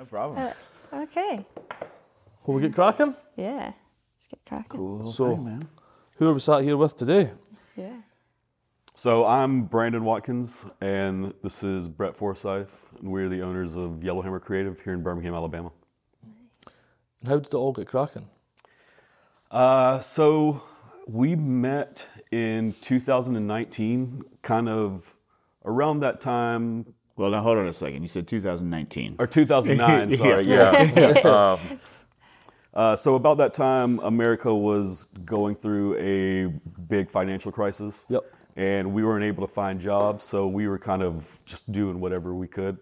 No problem. Okay. Will we get cracking? Yeah. Let's get cracking. Cool So- thing, man. Who are we sat here with today? Yeah. So I'm Brandon Watkins, and this is Brett Forsyth, and we're the owners of Yellowhammer Creative here in Birmingham, Alabama. And how did it all get cracking? So we met in 2019, kind of around that time, Well, now hold on a second. You said 2019. or 2009, sorry, yeah. So about that time, America was going through a big financial crisis. Yep. And we weren't able to find jobs, so we were kind of just doing whatever we could.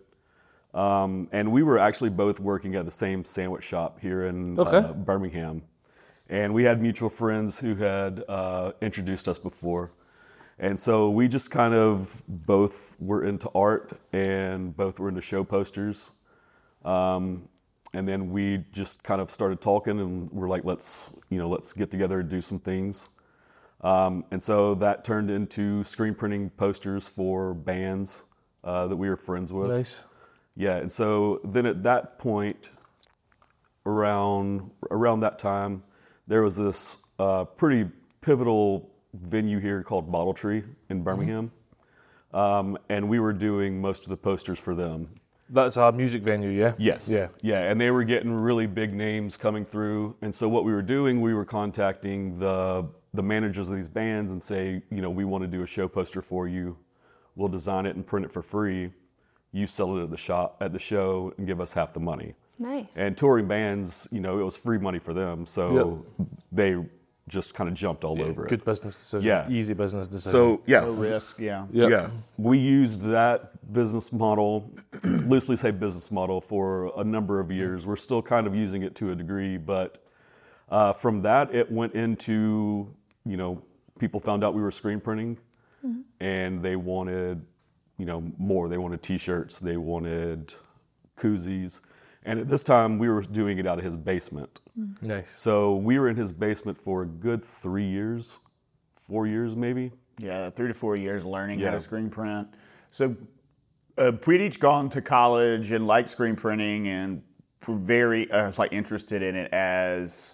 And we were actually both working at the same sandwich shop here in Birmingham. And we had mutual friends who had introduced us before. And so we just kind of both were into art and both were into show posters. And then we just kind of started talking, and we're like, let's get together and do some things. And so that turned into screen printing posters for bands that we were friends with. Nice. Yeah, and so then at that point, around that time, there was this pretty pivotal venue here called Bottle Tree in Birmingham. And we were doing most of the posters for them. That's our music venue, yeah? Yes. Yeah. Yeah, and they were getting really big names coming through. And so what we were doing, we were contacting the managers of these bands and say, we want to do a show poster for you. We'll design it and print it for free. You sell it at the show and give us half the money. Nice. And touring bands, it was free money for them. So they just kind of jumped all over it. Good business decision. Yeah. Easy business decision. So, yeah. No risk, yeah. Yep. Yeah, we used that business model, loosely say business model, for a number of years. We're still kind of using it to a degree, but from that it went into, people found out we were screen printing, and they wanted, more. They wanted T-shirts, they wanted koozies, and at this time we were doing it out of his basement. Nice. So we were in his basement for a good 3 years, 4 years maybe. Yeah, 3 to 4 years learning how Yeah. to screen print. So we'd each gone to college and liked screen printing and were very interested in it as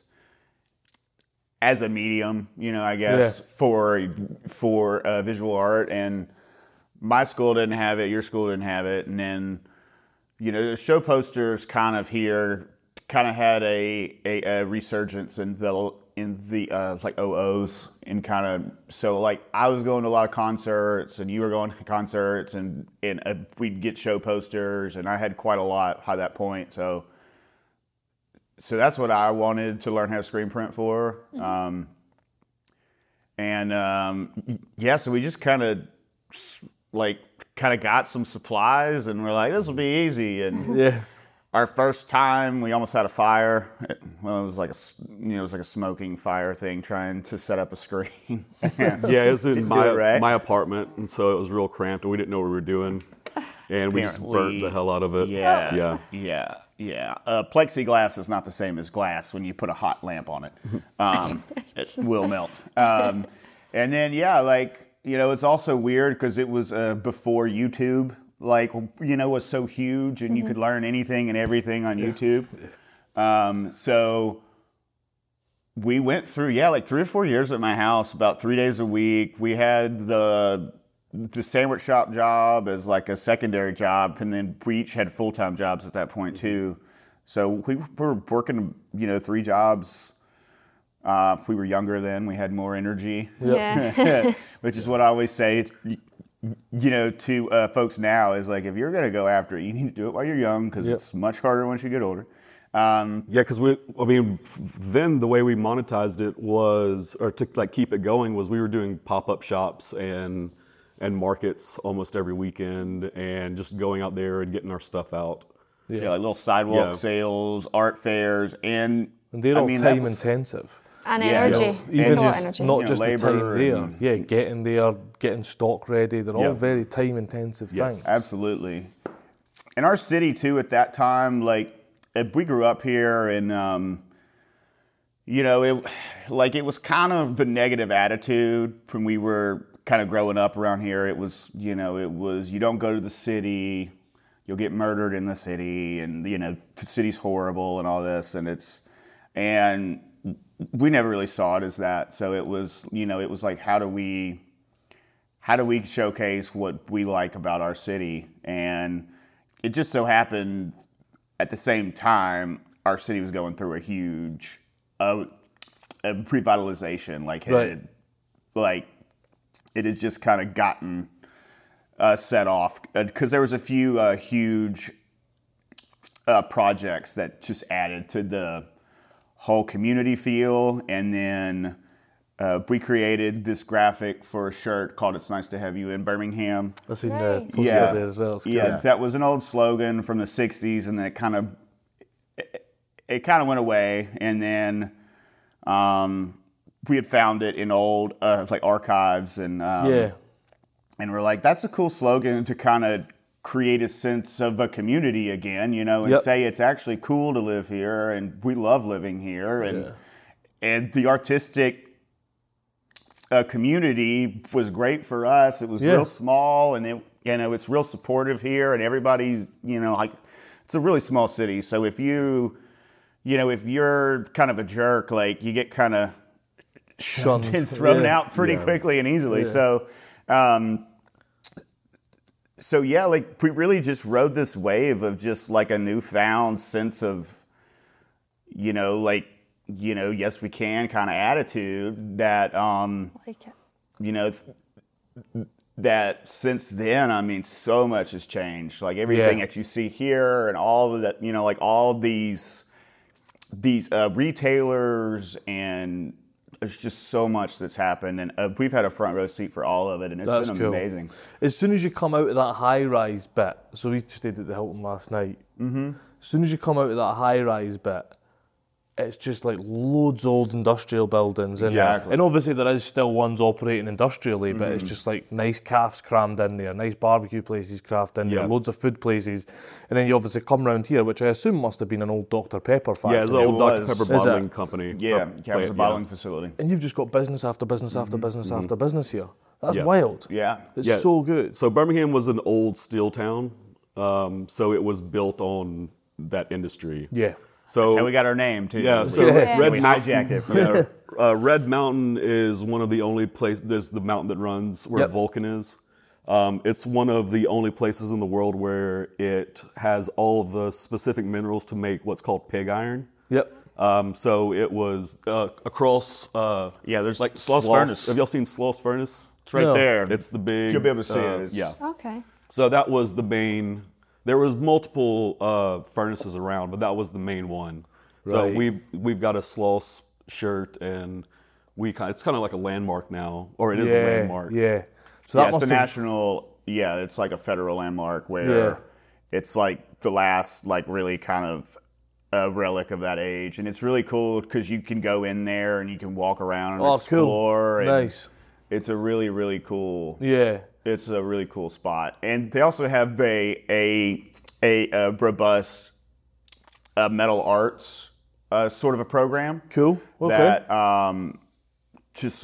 a medium, I guess, for visual art. And my school didn't have it, your school didn't have it, and then the show posters kind of had a resurgence in the OOs, and kind of, so like I was going to a lot of concerts and you were going to concerts, and we'd get show posters, and I had quite a lot by that point. So that's what I wanted to learn how to screen print for. So we just kind of got some supplies, and we're like, this will be easy. And Yeah. our first time, we almost had a fire. Well, it was like a smoking fire thing, trying to set up a screen. Yeah, it was in right? my apartment, and so it was real cramped, and we didn't know what we were doing, and we just burnt the hell out of it. Yeah. Plexiglass is not the same as glass when you put a hot lamp on it. It will melt. And then, it's also weird because it was before YouTube, was so huge, and you could learn anything and everything on YouTube. So we went through, 3 or 4 years at my house, about 3 days a week. We had the sandwich shop job as like a secondary job, and then we each had full-time jobs at that point too. So we were working, 3 jobs. If we were younger then, we had more energy. Yeah. Which is what I always say, to folks now, is like, if you're going to go after it, you need to do it while you're young, because it's much harder once you get older. Because then the way we monetized it was, or to keep it going, was we were doing pop-up shops and markets almost every weekend, and just going out there and getting our stuff out. Yeah, like little sidewalk sales, art fairs, and they're all time intensive. And energy. Even More just energy. not just the labor time there. Getting there, getting stock ready. They're all very time intensive Yes. things. Absolutely. In our city too, at that time, we grew up here, and it was kind of the negative attitude when we were kind of growing up around here. It was, you don't go to the city, you'll get murdered in the city, and the city's horrible and all this, and we never really saw it as that. So it was like, how do we showcase what we like about our city? And it just so happened at the same time our city was going through a huge revitalization. It had just kind of gotten set off because there was a few huge projects that just added to the whole community feel. And then we created this graphic for a shirt called "It's Nice to Have You in Birmingham." I've seen Right. the poster there as well. It's Yeah, cool. that was an old slogan from the '60s, and it kind of went away. And then we had found it in old archives, and and we're like, that's a cool slogan to kind of create a sense of a community again, and say it's actually cool to live here, and we love living here, and the artistic community was great for us. It was real small, and it's real supportive here, and everybody's it's a really small city. So if you're kind of a jerk, like you get kind of shunned and thrown out pretty quickly and easily. So we really just rode this wave of just like a newfound sense of yes we can kind of attitude that Like it. that since then, I mean, so much has changed. Like everything that you see here and all of that, all these retailers, and there's just so much that's happened. And we've had a front row seat for all of it, and it's been cool. amazing. As soon as you come out of that high-rise bit, so we stayed at the Hilton last night. Mm-hmm. As soon as you come out of that high-rise bit, it's just like loads of old industrial buildings. And obviously there is still ones operating industrially, but it's just like nice cafes crammed in there, nice barbecue places crammed in there, loads of food places. And then you obviously come round here, which I assume must have been an old Dr. Pepper factory. Yeah, it's an old Dr. Pepper bottling company. Yeah, it was a bottling facility. And you've just got business after business after business after business here. That's wild. Yeah. It's so good. So Birmingham was an old steel town, so it was built on that industry. Yeah. So That's how we got our name too. Yeah, so we hijacked it from Red Mountain is one of the only places. There's the mountain that runs where Vulcan is. It's one of the only places in the world where it has all of the specific minerals to make what's called pig iron. Yep. So it was across. there's like Sloss Furnace. Have y'all seen Sloss Furnace? It's right there. It's the big. You'll be able to see it. Yeah. Okay. So that was the main. There was multiple furnaces around, but that was the main one. So we've got a Sloss shirt, and it's kind of like a landmark now, or it is a landmark. Yeah. So that it's a national. Yeah, it's like a federal landmark where it's like the last really kind of a relic of that age, and it's really cool because you can go in there and you can walk around and explore. Cool. And nice. It's a really, really cool. Yeah. It's a really cool spot, and they also have a robust metal arts sort of a program. Cool. Okay. That just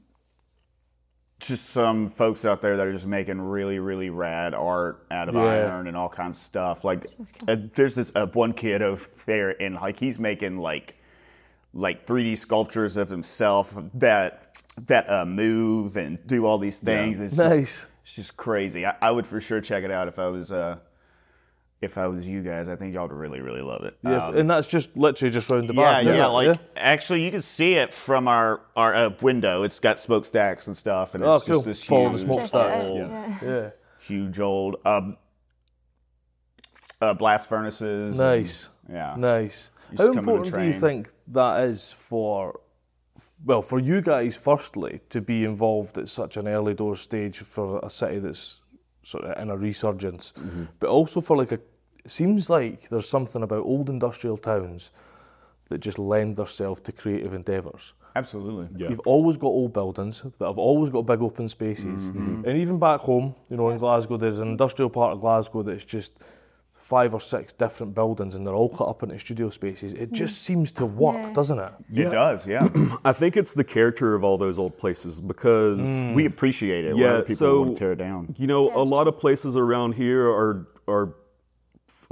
some folks out there that are just making really, really rad art out of iron and all kinds of stuff. Like there's this one kid over there, and he's making like 3D sculptures of himself that move and do all these things. Yeah. It's nice. It's just crazy. I would for sure check it out if I was you guys. I think y'all would really, really love it. Yeah, and that's just literally just round the back. Actually, you can see it from our window. It's got smokestacks and stuff, and it's just this Follow huge, the smokestacks. huge old blast furnaces. Nice. Nice. How important do you think that is for you guys, firstly, to be involved at such an early door stage for a city that's sort of in a resurgence, but also for it seems like there's something about old industrial towns that just lend themselves to creative endeavours. Absolutely. Yeah. You've always got old buildings that have always got big open spaces, and even back home, in Glasgow, there's an industrial part of Glasgow that's just 5 or 6 different buildings, and they're all cut up into studio spaces. It just seems to work, doesn't it? It does, yeah. I think it's the character of all those old places because we appreciate it. Yeah, a lot of people want to tear it down. A lot of places around here are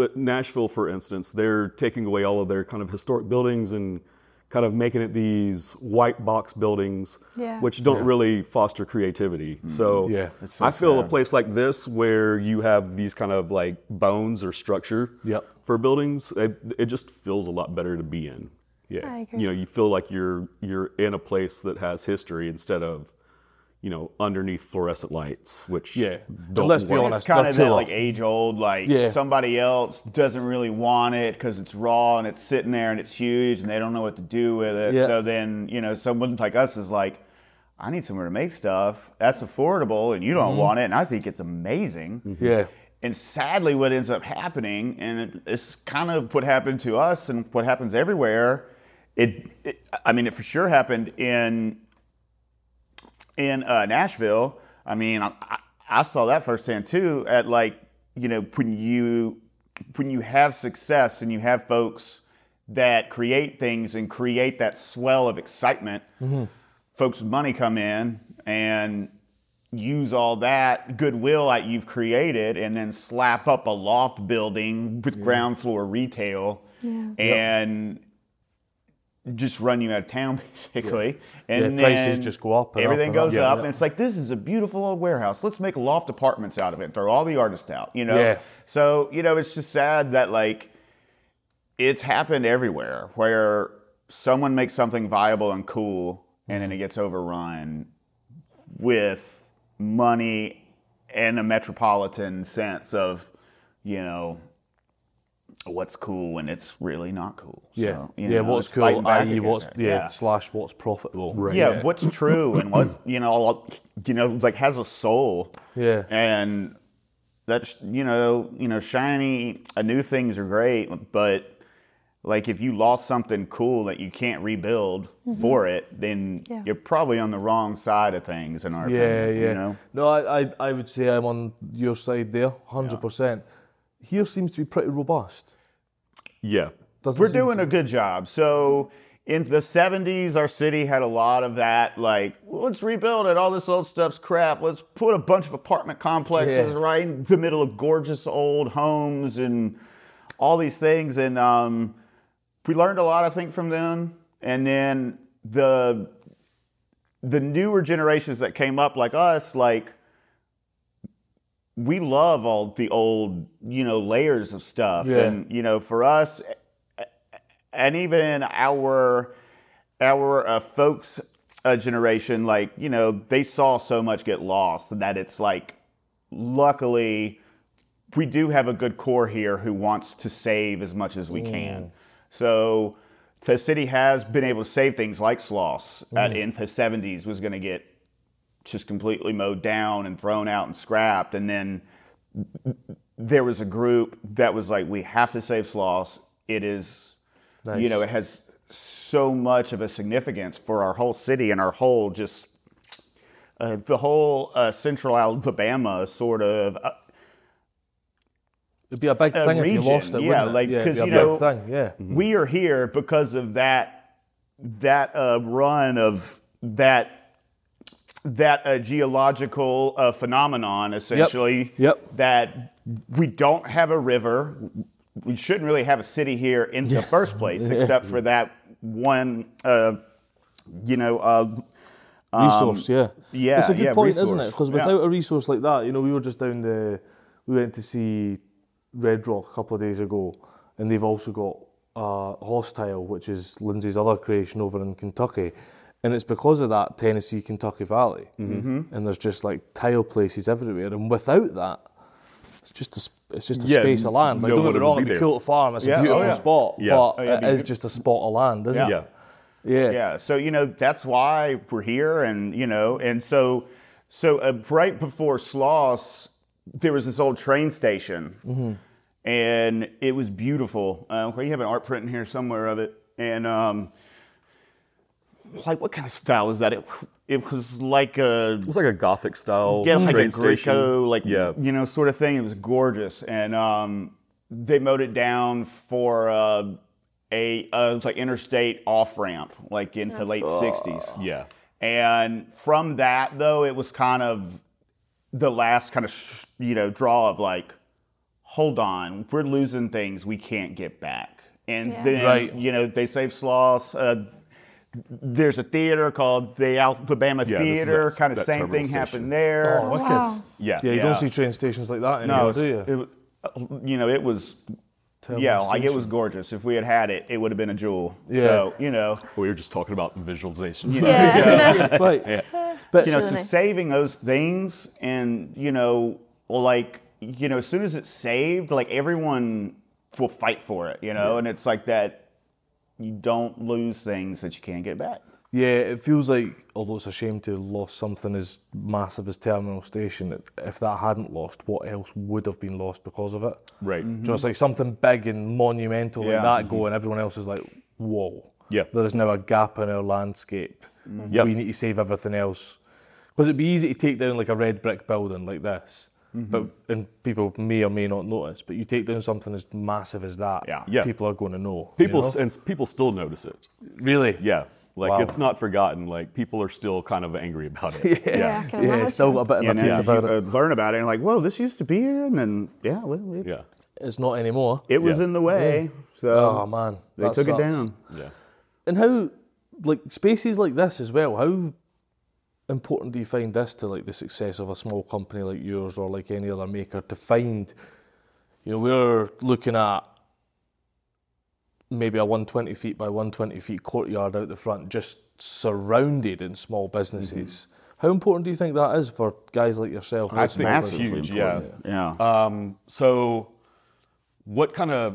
but Nashville, for instance, they're taking away all of their kind of historic buildings and kind of making it these white box buildings, which don't really foster creativity. So I feel a place like this where you have these kind of like bones or structure for buildings, it just feels a lot better to be in. Yeah, I agree. You know, you feel like you're in a place that has history instead of, you know, underneath fluorescent lights, which but let's be honest, it's kind of that like age old, like somebody else doesn't really want it because it's raw and it's sitting there and it's huge and they don't know what to do with it. So then, you know, someone like us is like, I need somewhere to make stuff that's affordable and you don't want it, and I think it's amazing. And sadly, what ends up happening, and it's kind of what happened to us and what happens everywhere. I mean, it for sure happened in Nashville. I mean, I saw that firsthand too. At like, you know, when you have success and you have folks that create things and create that swell of excitement, folks with money come in and use all that goodwill that you've created and then slap up a loft building with ground floor retail and just run you out of town, basically. And then prices just go up. And everything goes up, and it's like, this is a beautiful old warehouse. Let's make loft apartments out of it. Throw all the artists out, you know? So, you know, it's just sad that, like, it's happened everywhere where someone makes something viable and cool, and then it gets overrun with money and a metropolitan sense of, you know, what's cool when it's really not cool. So, you know, what's cool, i.e. what's slash what's profitable. Right. What's true and what, you know, like has a soul. And that's, you know, shiny, new things are great, but like if you lost something cool that you can't rebuild for it, then you're probably on the wrong side of things in our opinion. You know? No, I would say I'm on your side there, 100%. Here seems to be pretty robust. We're doing a good job. So in the 70s, our city had a lot of that, like, well, let's rebuild it. All this old stuff's crap. Let's put a bunch of apartment complexes right in the middle of gorgeous old homes and all these things. And we learned a lot, I think, from them. And then the newer generations that came up like us, like, we love all the old, you know, layers of stuff. And, you know, for us, and even our folks' generation, like, you know, they saw so much get lost that it's like, luckily, we do have a good core here who wants to save as much as we can. So the city has been able to save things like Sloss in the 70s was going to get just completely mowed down and thrown out and scrapped. And then there was a group that was like, we have to save Sloss. It is, you know, it has so much of a significance for our whole city and our whole just, the whole central Alabama sort of it'd be a big thing region. If you lost it, yeah, wouldn't like, it? because, you know, we are here because of that run of that geological phenomenon, essentially, that we don't have a river. We shouldn't really have a city here in the first place, except for that one, you know, resource. It's a good point, resource. Isn't it? Because without a resource like that, you know, we were just we went to see Red Rock a couple of days ago, and they've also got Hostile, which is Lindsay's other creation over in Kentucky. And it's because of that Tennessee-Kentucky Valley. And there's just like tile places everywhere. And without that, it's just a space of land. Like, don't get me wrong, it'd be cool to farm. It's a beautiful spot, but it is just a spot of land, isn't it? Yeah. So, you know, that's why we're here. And, you know, and so right before Sloss, there was this old train station. And it was beautiful. You have an art print in here somewhere of it. And, like, what kind of style is that? It was like a Gothic style, like a Greco, like, you know, sort of thing. It was gorgeous, and they mowed it down for it was like interstate off ramp, like in the late '60s. And from that, though, it was kind of the last kind of you know, draw of like, hold on, we're losing things we can't get back. And Yeah. then, Right. you know, they save Sloss. There's a theater called the Alabama Yeah, this is Theater. that- Kind of that same terminal thing station. happened there. Oh, wicked. Wow. Yeah. Yeah, you Yeah. don't see train stations like that anymore, do you? You know, it was, Terminal like it station. was gorgeous. If we had had it, it would have been a jewel. Yeah. So, you know, We were just talking about visualization. Yeah. Right. But you know, so Really. saving those things and, you know, like, you know, as soon as it's saved, like everyone will fight for it, you know, and it's like that you don't lose things that you can't get back. yeah, it feels like, although it's a shame to have lost something as massive as Terminal Station, if that hadn't lost, what else would have been lost because of it? Right. Just like something big and monumental like Yeah. that going, everyone else is like, whoa. Yeah. There is now a gap in our landscape. Yep. We need to save everything else. Because it'd be easy to take down like a red brick building like this, but and people may or may not notice. But you take down something as massive as that, Yeah. Yeah. people are going to know. you People know? and people still notice it. Really? Yeah. Like Wow. it's not forgotten. Like people are still kind of angry about it. Yeah, I can Yeah, imagine. still got a bit of You a know, taste you about it. learn about it and like, whoa, this used to be here. And then, yeah, well, Yeah. It's not anymore. it was Yeah. in the way. So Oh man, they that took it sucks. down. Yeah. And how, like spaces like this as well, how important do you find this to like the success of a small company like yours or like any other maker to find, you know, we're looking at maybe a 120 feet by 120 feet courtyard out the front, just surrounded in small businesses. How important do you think that is for guys like yourself? I with think small it's businesses? huge. Yeah. Yeah. So, what kind of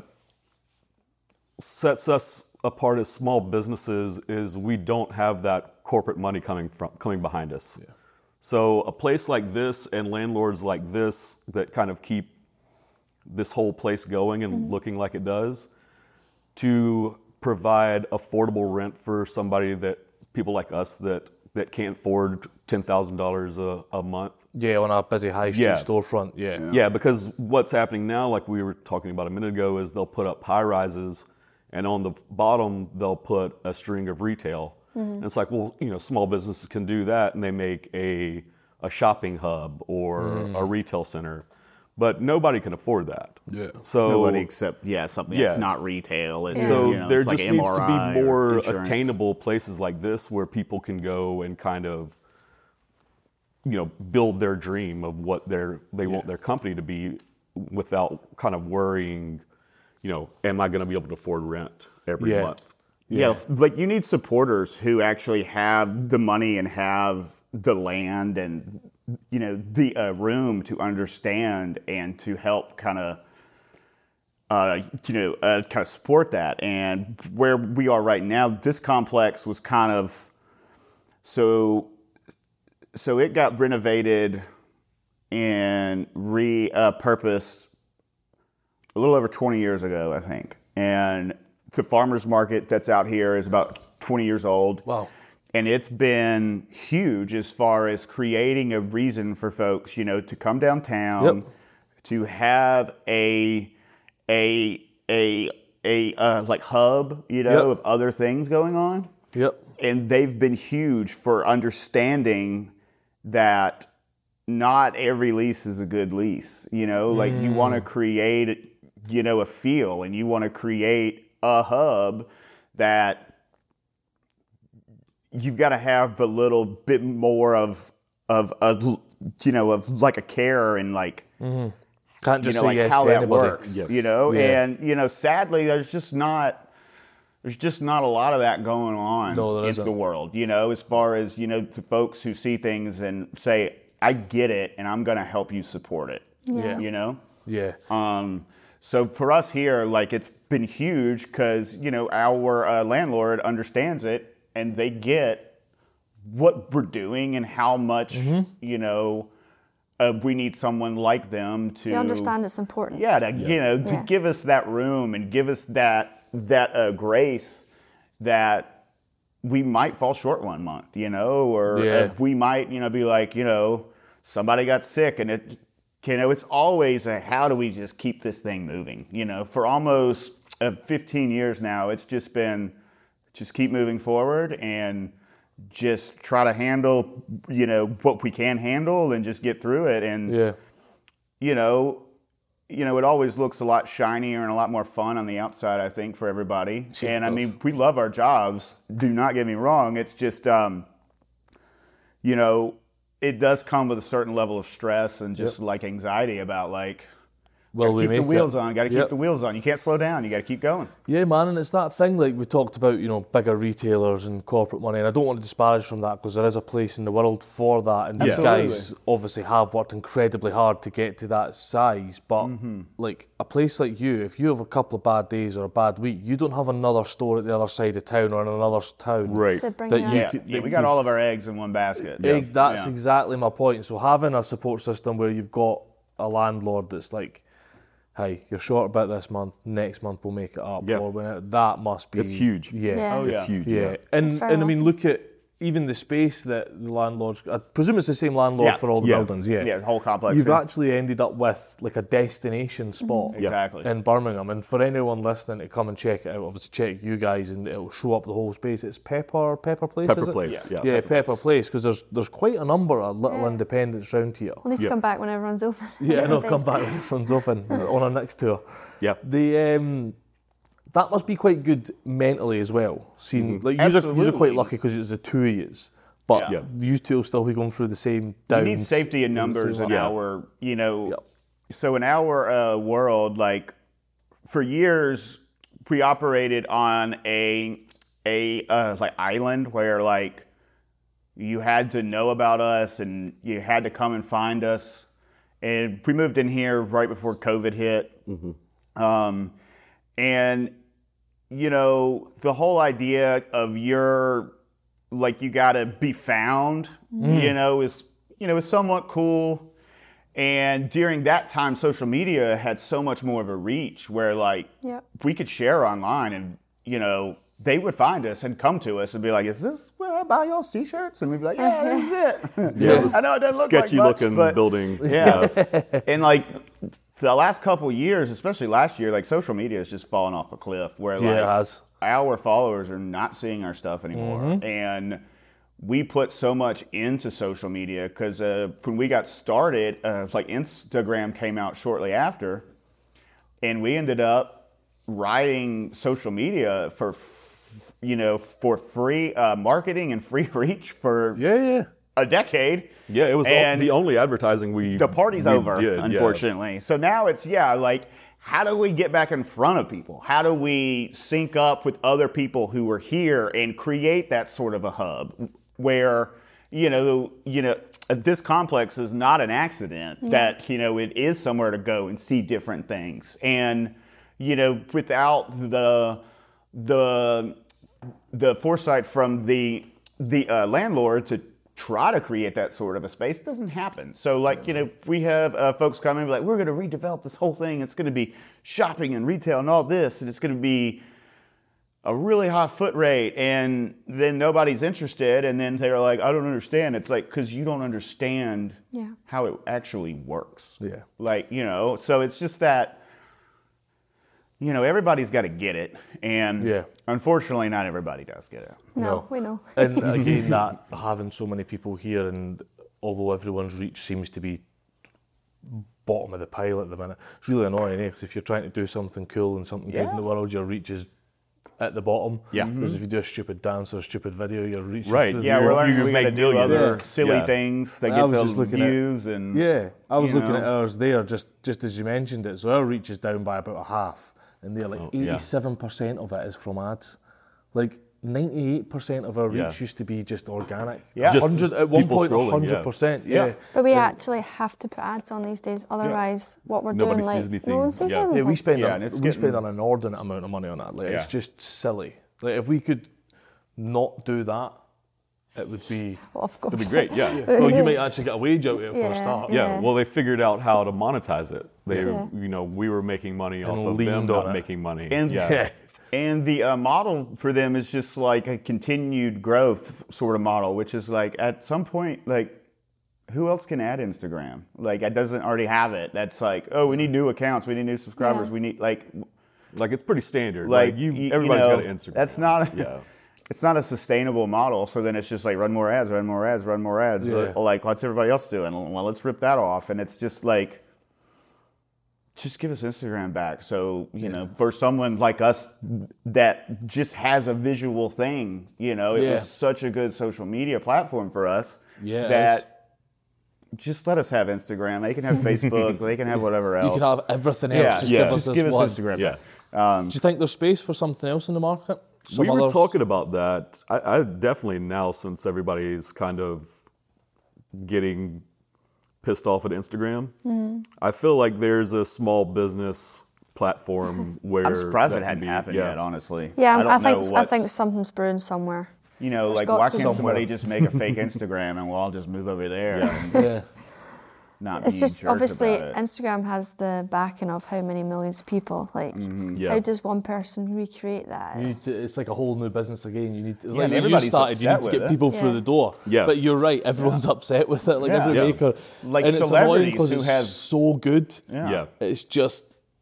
sets us apart as small businesses is we don't have that corporate money coming behind us. Yeah. So, a place like this and landlords like this that kind of keep this whole place going and looking like it does, to provide affordable rent for somebody that people like us that can't afford $10,000 a month. Yeah, on a busy high street Yeah. storefront. Yeah. Yeah, because what's happening now, like we were talking about a minute ago, is they'll put up high rises, and on the bottom they'll put a string of retail. And it's like, well, you know, small businesses can do that, and they make a shopping hub or a retail center, but nobody can afford that. Yeah. So Nobody except, something that's Yeah. not retail. It's, So you know, there it's just like needs to MRI be or more insurance. attainable places like this where people can go and kind of, you know, build their dream of what they want their company to be without kind of worrying, you know, am I going to be able to afford rent every Yeah. month? Yeah, like you need supporters who actually have the money and have the land and, you know, the room to understand and to help kind of, kind of support that. And where we are right now, this complex was kind of, so it got renovated and repurposed a little over 20 years ago, I think. And the farmer's market that's out here is about 20 years old. Wow. And it's been huge as far as creating a reason for folks, you know, to come downtown, to have a like hub, you know, of other things going on. Yep. And they've been huge for understanding that not every lease is a good lease. You know, like you want to create, you know, a feel, and you want to create a hub that you've got to have a little bit more of you know, of like a care and like, Can't just you know, say like yes how to that anybody. works, you know? Yeah. And, you know, sadly, there's just not a lot of that going on No, there in isn't. the world, you know, as far as, you know, the folks who see things and say, I get it, and I'm going to help you support it, Yeah. you know? Yeah. So for us here, like, it's been huge because, you know, our landlord understands it, and they get what we're doing and how much, you know, we need someone like them to... They understand it's important. Yeah, you know, to give us that room and give us that grace that we might fall short one month, you know, or we might, you know, be like, you know, somebody got sick, and it, you know, it's always a how do we just keep this thing moving, you know? For almost 15 years now, it's just been just keep moving forward and just try to handle, you know, what we can handle and just get through it. And, you know, it always looks a lot shinier and a lot more fun on the outside, I think, for everybody. Yeah, and it I does. mean, we love our jobs. Do not get me wrong. It's just, it does come with a certain level of stress and just like anxiety about like, Will we keep the make wheels it? on. Got to keep Yep. the wheels on. You can't slow down. You got to keep going. Yeah, man, and it's that thing like we talked about, bigger retailers and corporate money, and I don't want to disparage from that because there is a place in the world for that, and these Absolutely. guys obviously have worked incredibly hard to get to that size, but like a place like you, if you have a couple of bad days or a bad week, you don't have another store at the other side of town or in another town. Right. To bring That you you up. could- Yeah, we got all of our eggs in one basket. That's Yeah. exactly my point. So having a support system where you've got a landlord that's like, hey, you're short about this month, next month we'll make it up. Yeah. Or that must be... It's huge. Yeah. Yeah. Oh, It's yeah. huge. Yeah, and fair I mean, enough. look at even the space that the landlords. I presume it's the same landlord Yeah. for all the Yeah. buildings. Yeah, Yeah, the whole complex. You've yeah. actually ended up with like a destination spot Exactly. in Birmingham, and for anyone listening to come and check it out, obviously check you guys, and it'll show up the whole space. It's Pepper Place. Pepper is it? Place, yeah. Yeah, Pepper Place, because there's quite a number of little Yeah. independents round here. We'll need to Yeah. come back when everyone's open. Yeah, and I'll come back when everyone's open on our next tour. Yeah. The that must be quite good mentally as well. Seeing like you're quite Absolutely. lucky because it's the two of yous, but Yeah. you two will still be going through the same You downs. need safety in the numbers same in way. our, Yep. so in our world, like for years, we operated on a like island where like you had to know about us and you had to come and find us. And we moved in here right before COVID hit. And the whole idea of you got to be found, is somewhat cool. And during that time, social media had so much more of a reach where like Yep. we could share online and, they would find us and come to us and be like, is this where I buy y'all's t-shirts? And we'd be like, yeah, this is it. Yeah, it's a I know it doesn't look like sketchy much, looking but- building. Yeah. And like the last couple years, especially last year, like social media has just fallen off a cliff where Yeah, like it has. our followers are not seeing our stuff anymore. And we put so much into social media because when we got started, like Instagram came out shortly after, and we ended up writing social media for free marketing and free reach for Yeah. a decade. Yeah, it was And the only advertising the party's over, did, yeah. unfortunately. So now it's, like, how do we get back in front of people? How do we sync up with other people who are here and create that sort of a hub where, this complex is not an accident, that, it is somewhere to go and see different things. And, without the foresight from the landlord to try to create that sort of a space, doesn't happen. So like, we have folks come in and be like, we're going to redevelop this whole thing. It's going to be shopping and retail and all this, and it's going to be a really high foot rate, and then nobody's interested, and then they're like, I don't understand. It's like, because you don't understand Yeah. how it actually works. Yeah. Like, so it's just that, everybody's got to get it, and Yeah. unfortunately not everybody does get it. No, we know. And again, that having so many people here, and although everyone's reach seems to be bottom of the pile at the minute, it's really annoying, because if you're trying to do something cool and something good in the world, your reach is at the bottom. Yeah. Whereas if you do a stupid dance or a stupid video, your reach Right, is through Yeah, the we're roof. learning you we got to make do millions. other Yeah. silly Yeah. things that I get was the just looking at- views and Yeah, I was you looking at know. ours there, just as you mentioned it. So our reach is down by about a half, and they're like yeah. 87% of it is from ads. Like 98% of our reach Yeah. used to be just organic. Yeah. Just 100, at one people point, scrolling, 100%. yeah. Yeah. But we actually have to put ads on these days. Otherwise, what we're Nobody doing, sees like, anything. no one sees Yeah. anything. Yeah, we spend Yeah, and it's we spend getting- an inordinate amount of money on that. Like, it's Yeah. just silly. Like if we could not do that, it would be. Well, of course. It'd be great, yeah. Well, you might actually get a wage out of it for Yeah, a start. Yeah, Yeah. well, they figured out how to monetize it. They, Yeah. we were making money off of them leaned on not it. making money. And Yeah. and the model for them is just like a continued growth sort of model, which is like at some point, like who else can add Instagram? Like it doesn't already have it. That's like, oh, we need new accounts, we need new subscribers, Yeah. we need like Like, it's pretty standard. like Everybody's got an Instagram. That's not Yeah. it's not a sustainable model. So then it's just like run more ads, run more ads, run more ads. Yeah. Like what's everybody else doing? Well, let's rip that off. And it's just like just give us Instagram back. So, for someone like us that just has a visual thing, it was such a good social media platform for us that just let us have Instagram. They can have Facebook. They can have whatever else. You can have everything else. Just give us Instagram back. Do you think there's space for something else in the market? We were talking about that. I definitely now, since everybody's kind of getting pissed off at Instagram, I feel like there's a small business platform where I'm surprised it hadn't happened yet, honestly. Yeah, I think something's brewing somewhere. Why can't somebody just make a fake Instagram and we'll all just move over there? And not it's just jerks obviously about it. Instagram has the backing of how many millions of people. Like, how does one person recreate that? It's like a whole new business again. You need, like when you started, you need to get people through the door. Yeah. But you're right, everyone's upset with it. Like every maker, like and celebrities it's who have so good. Yeah. It's just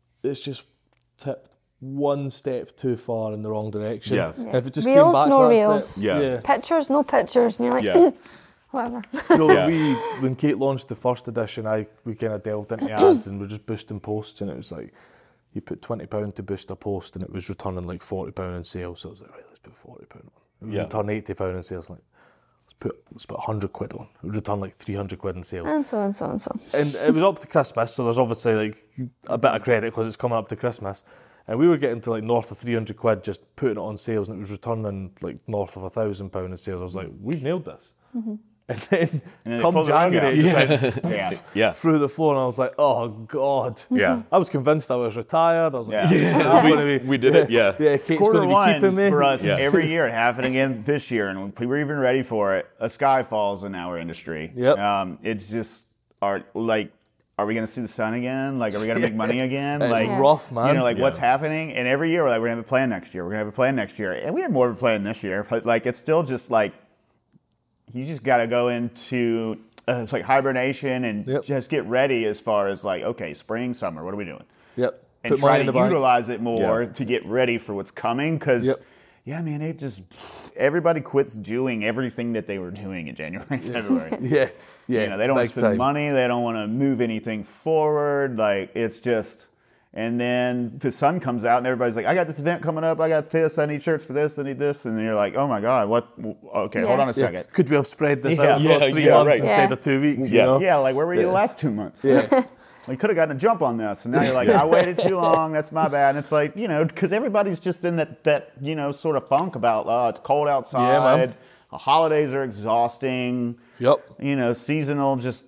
tipped one step too far in the wrong direction. Yeah. If it just Reels, came back no to that reels. step, Pictures, no pictures, and you're like, whatever. When Kate launched the first edition, we kind of delved into ads and we're just boosting posts, and it was like you put £20 to boost a post, and it was returning like £40 in sales. So I was like, right, let's put £40 on. It would return £80 in sales. Like, let's put £100 on. It would return like £300 in sales. And so and so and so. And it was up to Christmas, so there's obviously like a bit of credit because it's coming up to Christmas. And we were getting to like north of £300 just putting it on sales, and it was returning like north of £1,000 in sales. I was like, we've nailed this. And then come January, it just went through the floor, and I was like, oh God. Yeah. I was convinced I was retired. I was like, we did it. Yeah. Kate's going to be keeping me. For us, every year, happening again this year, and we were even ready for it, a sky falls in our industry. Yep. It's just, are we going to see the sun again? Like, are we going to make money again? It's rough, man. What's happening? And every year, we're like, we're going to have a plan next year. We're going to have a plan next year. And we had more of a plan this year, but like, it's still just like, you just got to go into like hibernation and just get ready as far as like, okay, spring, summer, what are we doing? Yep. And try to utilize it more to get ready for what's coming. Because, man, everybody quits doing everything that they were doing in January and February. They don't want to spend money. They don't want to move anything forward. Like, it's just... And then the sun comes out and everybody's like, I got this event coming up. I got this. I need shirts for this. I need this. And then you're like, oh my God, what? Okay, hold on a second. Could we have spread this out across 3 months instead of 2 weeks? Yeah, like where were you the last 2 months? We could have gotten a jump on this. And now you're like, I waited too long. That's my bad. And it's like, because everybody's just in that sort of funk about, it's cold outside. Yeah, man. The holidays are exhausting. Yep. Seasonal just,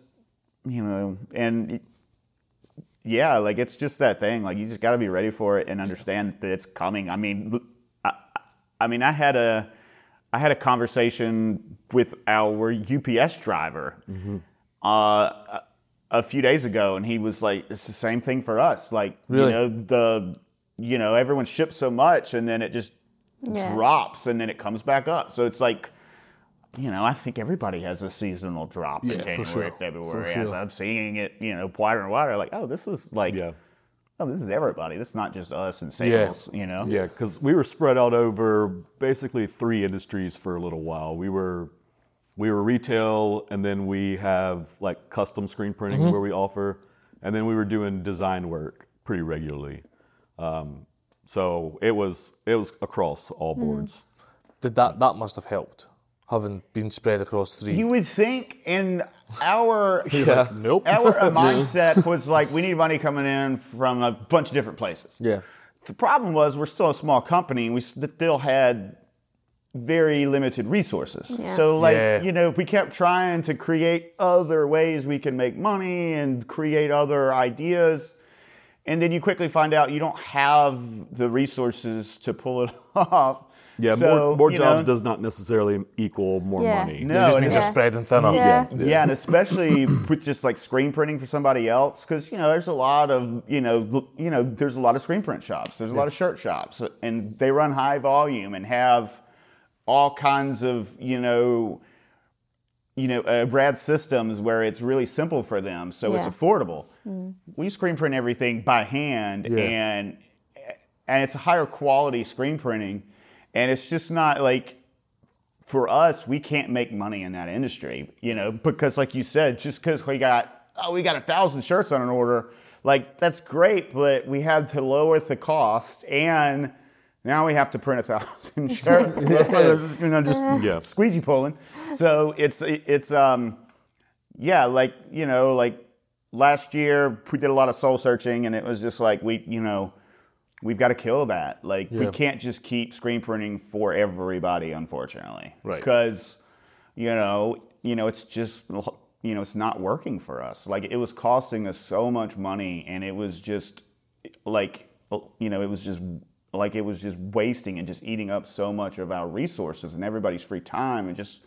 and... Yeah, like it's just that thing. Like you just got to be ready for it and understand that it's coming. I mean, I had a conversation with our UPS driver a few days ago, and he was like, "It's the same thing for us. Like, really? Everyone ships so much, and then it just drops, and then it comes back up. So it's like." I think everybody has a seasonal drop in January, February. As I'm seeing it, wider and wider, like, oh, this is like, this is everybody. This is not just us in sales, Yeah, because we were spread out over basically 3 industries for a little while. We were retail, and then we have like custom screen printing where we offer, and then we were doing design work pretty regularly. So it was across all boards. That must have helped, having been spread across 3. You would think in our nope. Our mindset was like, we need money coming in from a bunch of different places. Yeah. The problem was we're still a small company, and we still had very limited resources. Yeah. So we kept trying to create other ways we can make money and create other ideas. And then you quickly find out you don't have the resources to pull it off. Yeah, so, more jobs does not necessarily equal more money. No, it just means they're spreading thinner. Yeah, and especially with just like screen printing for somebody else, because there's a lot of there's a lot of screen print shops, there's a lot of shirt shops, and they run high volume and have all kinds of Brad systems where it's really simple for them, so it's affordable. We screen print everything by hand, and it's a higher quality screen printing. And it's just not like, for us, we can't make money in that industry, because like you said, just because we got 1,000 shirts on an order, like, that's great, but we had to lower the cost, and now we have to print 1,000 shirts. Just squeegee pulling. So it's like last year we did a lot of soul searching, and it was just like we've got to kill that. Like we can't just keep screen printing for everybody, unfortunately, right? Because it's just it's not working for us. Like it was costing us so much money, and it was just like it was just wasting and just eating up so much of our resources and everybody's free time, and just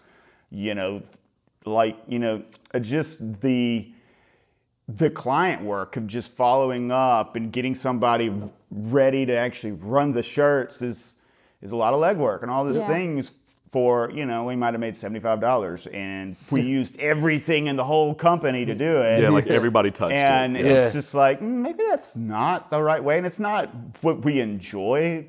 just the client work of just following up and getting somebody ready to actually run the shirts is a lot of legwork and all these things for, we might have made $75 and we used everything in the whole company to do it. Yeah, like everybody touched it. And it's just like, maybe that's not the right way. And it's not what we enjoy,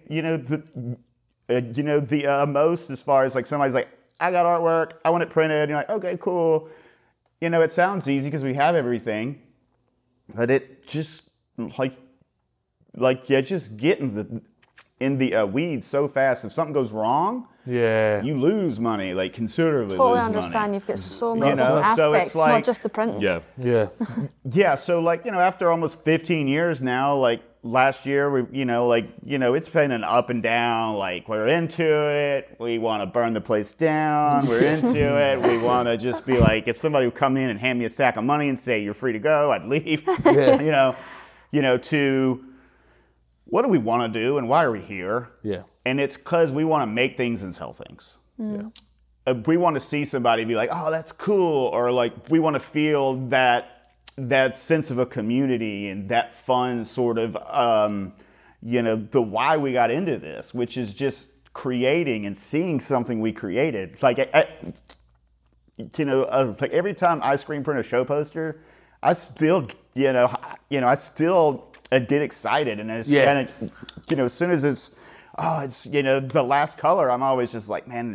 the most, as far as like somebody's like, I got artwork, I want it printed. And you're like, okay, cool. It sounds easy because we have everything. But it just just get in the weeds so fast. If something goes wrong, you lose money, like considerably. Totally understand. You've got so many aspects, so it's like, not just the printing. Yeah. So after almost 15 years now, like last year, it's been an up and down. Like we're into it. We want to burn the place down. We're into it. We want to just be like, if somebody would come in and hand me a sack of money and say you're free to go, I'd leave. To what do we want to do and why are we here? Yeah. And it's because we want to make things and sell things. We want to see somebody be like, oh, that's cool. Or like we want to feel that sense of a community and that fun sort of, the why we got into this, which is just creating and seeing something we created. Like, like every time I screen print a show poster, I still, get excited. And as soon as it's the last color, I'm always just like, man,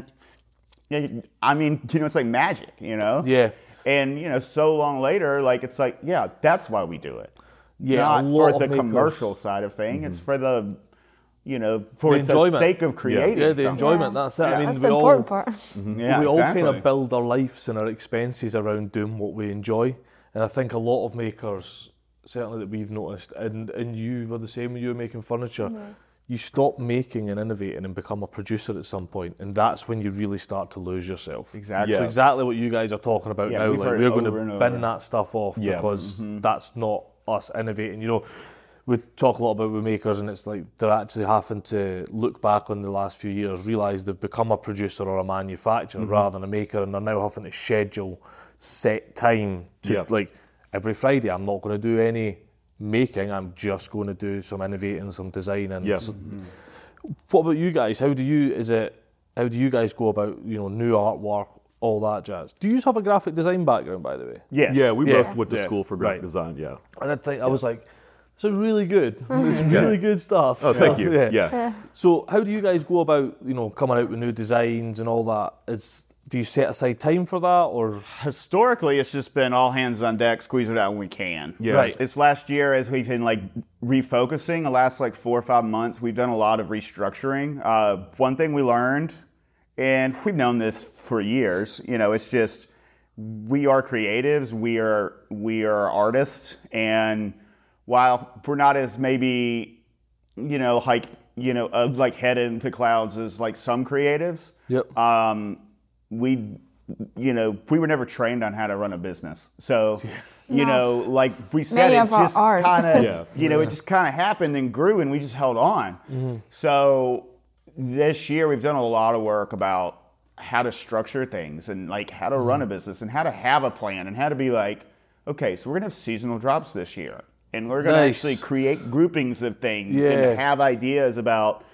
it's like magic, Yeah. And, so long later, like, it's like, that's why we do it. Yeah. Not for the commercial side of things. It's for the, for the sake of creating. Yeah, the enjoyment, that's it. Yeah. I mean, that's the important part. We all kind of build our lives and our expenses around doing what we enjoy. And I think a lot of makers, certainly that we've noticed, and you were the same when you were making furniture, you stop making and innovating and become a producer at some point, and that's when you really start to lose yourself. Exactly. So exactly what you guys are talking about now, like we're going to bin that stuff off because that's not us innovating. We talk a lot about with makers, and it's like they're actually having to look back on the last few years, realise they've become a producer or a manufacturer rather than a maker, and they're now having to schedule set time to like every Friday. I'm not going to do any making. I'm just going to do some innovating, some designing. What about you guys? How do you guys go about new artwork, all that jazz? Do you have a graphic design background, by the way? Yes. Yeah, we both went to school for graphic design. Yeah. And I was like, this is really good. It's really good stuff. Oh, thank you. Yeah. So how do you guys go about coming out with new designs and all that? Do you set aside time for that, or historically it's just been all hands on deck, squeeze it out when we can? Yeah. Right. This last year, as we've been like refocusing, the last like 4 or 5 months, we've done a lot of restructuring. One thing we learned, and we've known this for years, it's just we are creatives, we are artists, and while we're not as maybe like head into clouds as like some creatives. We were never trained on how to run a business. So, like we said, it just kind of, it just kind of happened and grew, and we just held on. So this year we've done a lot of work about how to structure things and like how to run a business and how to have a plan and how to be like, okay, so we're going to have seasonal drops this year, and we're going to actually create groupings of things and have ideas about,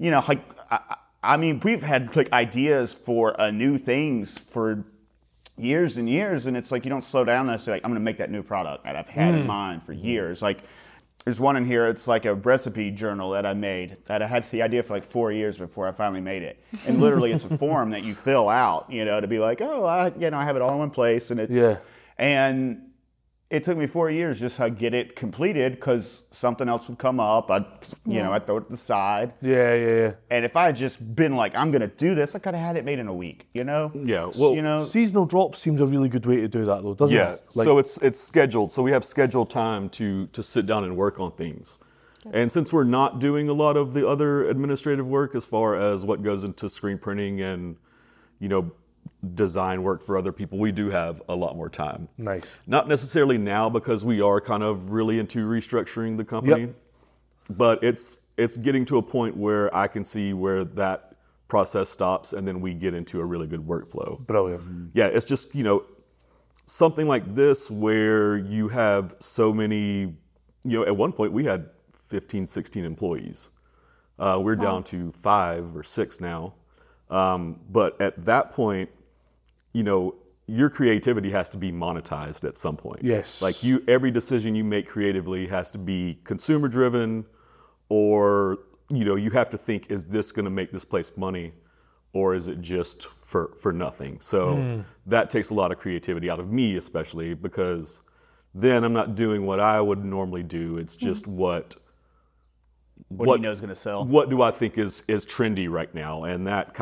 we've had like ideas for new things for years and years, and it's like you don't slow down and say, like, I'm going to make that new product that I've had in mind for years. Like, there's one in here. It's like a recipe journal that I made that I had the idea for like 4 years before I finally made it. And literally, it's a form that you fill out, to be like, oh, I have it all in one place, and it's and it took me 4 years just to get it completed because something else would come up. I'd throw it to the side. Yeah. And if I had just been like, I'm going to do this, I could have had it made in a week, you know? Yeah. Well, seasonal drops seems a really good way to do that, though, doesn't it? Yeah. So it's scheduled. So we have scheduled time to sit down and work on things. And since we're not doing a lot of the other administrative work as far as what goes into screen printing and, design work for other people, we do have a lot more time. Nice. Not necessarily now because we are kind of really into restructuring the company, but it's getting to a point where I can see where that process stops and then we get into a really good workflow. Brilliant. Yeah, it's just, something like this where you have so many, at one point we had 15, 16 employees. We're down to 5 or 6 now. But at that point, your creativity has to be monetized at some point. Yes. Like every decision you make creatively has to be consumer driven, or, you have to think, is this going to make this place money, or is it just for nothing? So that takes a lot of creativity out of me, especially because then I'm not doing what I would normally do. It's just what you know is going to sell. What do I think is trendy right now? And that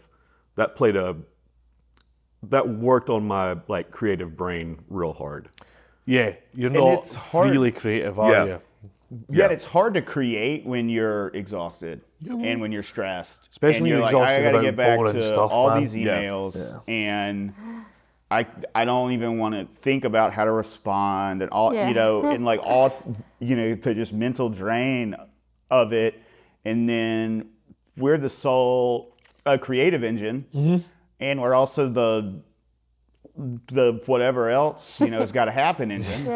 worked on my creative brain real hard. Yeah, you're not freely creative, are you? Yeah, and it's hard to create when you're exhausted and when you're stressed. Especially when you're exhausted I got to get back boring to stuff, all man. these emails, and I don't even want to think about how to respond and all, and all, the just mental drain of it. And then we're the sole creative engine, and we're also the whatever else has got to happen engine.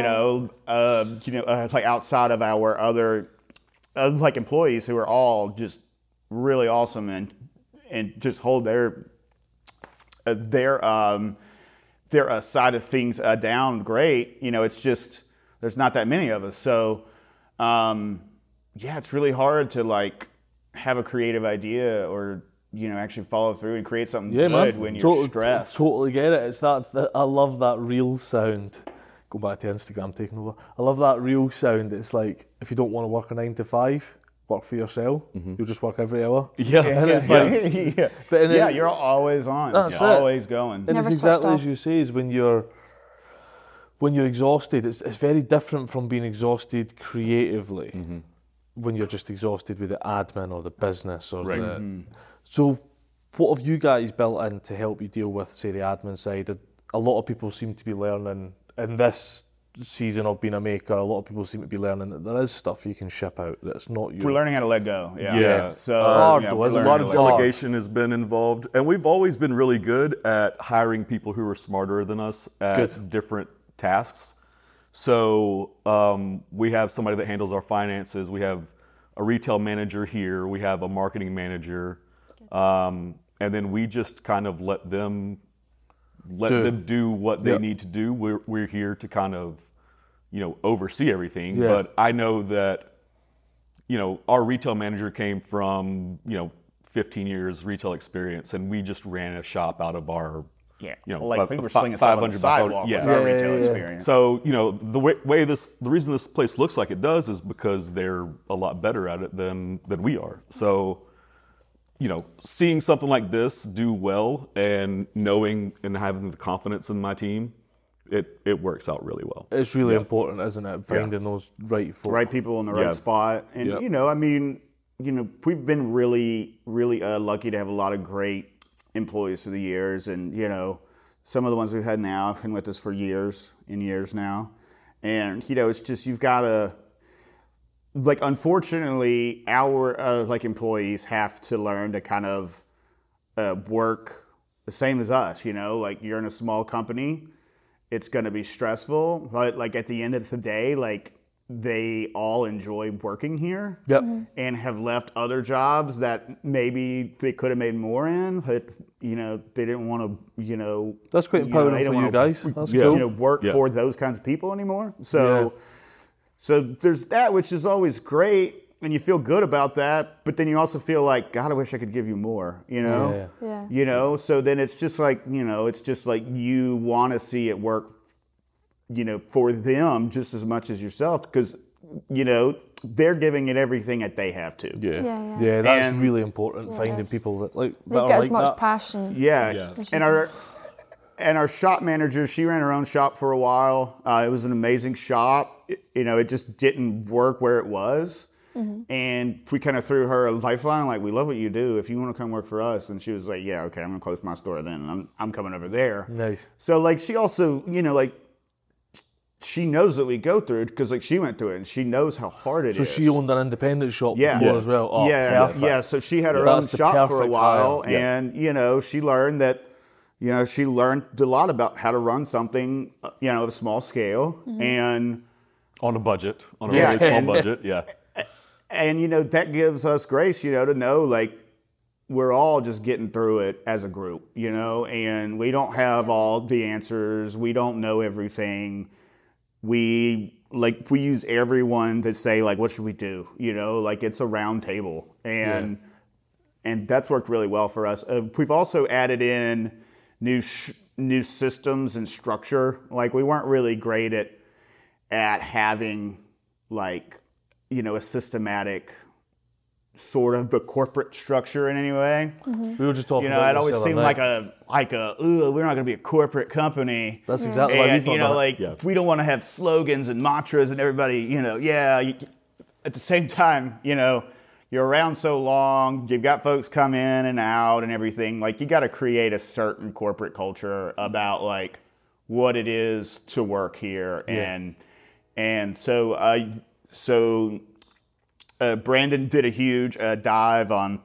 Outside of our other employees who are all just really awesome and just hold their side of things down great. It's just there's not that many of us, so it's really hard to have a creative idea or actually follow through and create something good when you're stressed. Totally get it. It's that I love that reel sound. Go back to Instagram taking over. I love that reel sound. It's like, if you don't want to work a 9 to 5, work for yourself. You'll just work every hour. And it's you're always on. That's always going. And Never it's exactly switched as you say, is when you're exhausted, it's very different from being exhausted creatively. When you're just exhausted with the admin or the business or So what have you guys built in to help you deal with, say, the admin side? A lot of people seem to be learning in this season of being a maker, a lot of people seem to be learning that there is stuff you can ship out that's not you. We're learning how to let go. So a lot of delegation has been involved, and we've always been really good at hiring people who are smarter than us at different tasks. So we have somebody that handles our finances. We have a retail manager here. We have a marketing manager. And then we just kind of let them do what they need to do. We're here to kind of, oversee everything. Yeah. But I know that, our retail manager came from, 15 years retail experience, and we just ran a shop out of our, we were slinging stuff on the sidewalk with our retail experience. So, the reason this place looks like it does is because they're a lot better at it than we are. So, seeing something like this do well and knowing and having the confidence in my team, it works out really well. It's really important, isn't it? Finding those right folk. Right people in the right spot. And, we've been really, really lucky to have a lot of great employees through the years. And, some of the ones we've had now have been with us for years and years now. And, it's just you've got to... unfortunately, our employees have to learn to kind of work the same as us. You're in a small company, it's going to be stressful, but at the end of the day, they all enjoy working here. Yep. And have left other jobs that maybe they could have made more in, but they didn't want to. That's quite empowering for you guys. That's cool. Work for those kinds of people anymore. So. So there's that, which is always great, and you feel good about that, but then you also feel like, God, I wish I could give you more, Yeah. So then it's just you want to see it work for them just as much as yourself, because, they're giving it everything that they have to. Yeah, that's really important, finding people that they've got as much that. passion. Yeah. And our shop manager, she ran her own shop for a while. It was an amazing shop. It just didn't work where it was. Mm-hmm. And we kind of threw her a lifeline, like, we love what you do. If you want to come work for us. And she was like, yeah, okay, I'm going to close my store then. And I'm coming over there. Nice. So, like, she also, she knows that we go through it because, like, she went through it and she knows how hard it is. So she owned an independent shop before as well? Oh, perfect. Yeah, so she had her own shop for a while. And, she learned that, she learned a lot about how to run something, at a small scale. Mm-hmm. And on a budget, on a really small budget, And, that gives us grace, to know, like, we're all just getting through it as a group, and we don't have all the answers. We don't know everything. We use everyone to say, like, what should we do? Like, it's a round table. And that's worked really well for us. We've also added in new systems and structure. Like, we weren't really great at having, like, a systematic sort of the corporate structure in any way. Mm-hmm. We were just talking about it always seemed like we're not going to be a corporate company. That's exactly why we've done it. We don't want to have slogans and mantras and everybody, at the same time, you're around so long, you've got folks come in and out and everything. Like, you got to create a certain corporate culture about, like, what it is to work here. And so Brandon did a huge dive on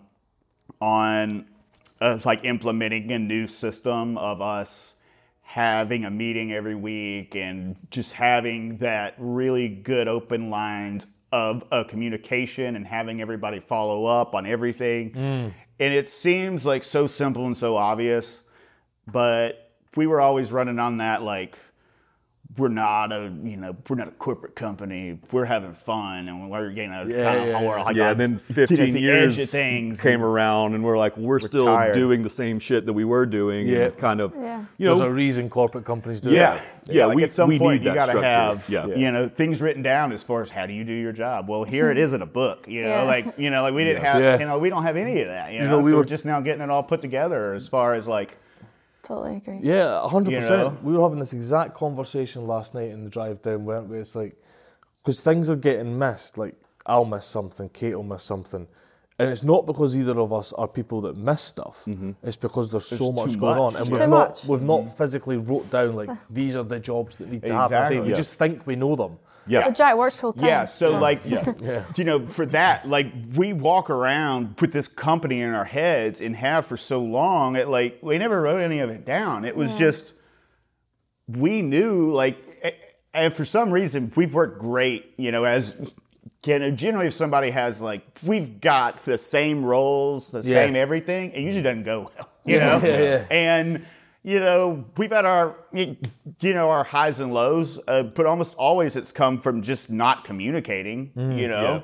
like implementing a new system of us having a meeting every week and just having that really good open lines of communication and having everybody follow up on everything. And it seems like so simple and so obvious, but we were always running on that, like, we're not a corporate company. We're having fun, and we're and then 15 years came around, and we're still tired. Doing the same shit that we were doing. Yeah, and kind of. Yeah. There's a reason corporate companies do that. Yeah. Like, at some point you got to have things written down as far as how do you do your job. Well, here it is in a book. We didn't have we don't have any of that. So we're just now getting it all put together as far as, like. Totally agree. Yeah, 100%. We were having this exact conversation last night in the drive down, weren't we? It's like, because things are getting missed. Like, I'll miss something, Kate will miss something. And it's not because either of us are people that miss stuff. Mm-hmm. It's because there's so much going on. And we've not physically wrote down, like, these are the jobs that need to happen. We just think we know them. Yeah. But Jack works full time. Yeah, so for that, like, we walk around with this company in our heads and have for so long, we never wrote any of it down. It was just, we knew, like, and for some reason, we've worked great, as, generally if somebody has, like, we've got the same roles, the same everything, it usually doesn't go well, And... we've had our highs and lows, but almost always it's come from just not communicating, and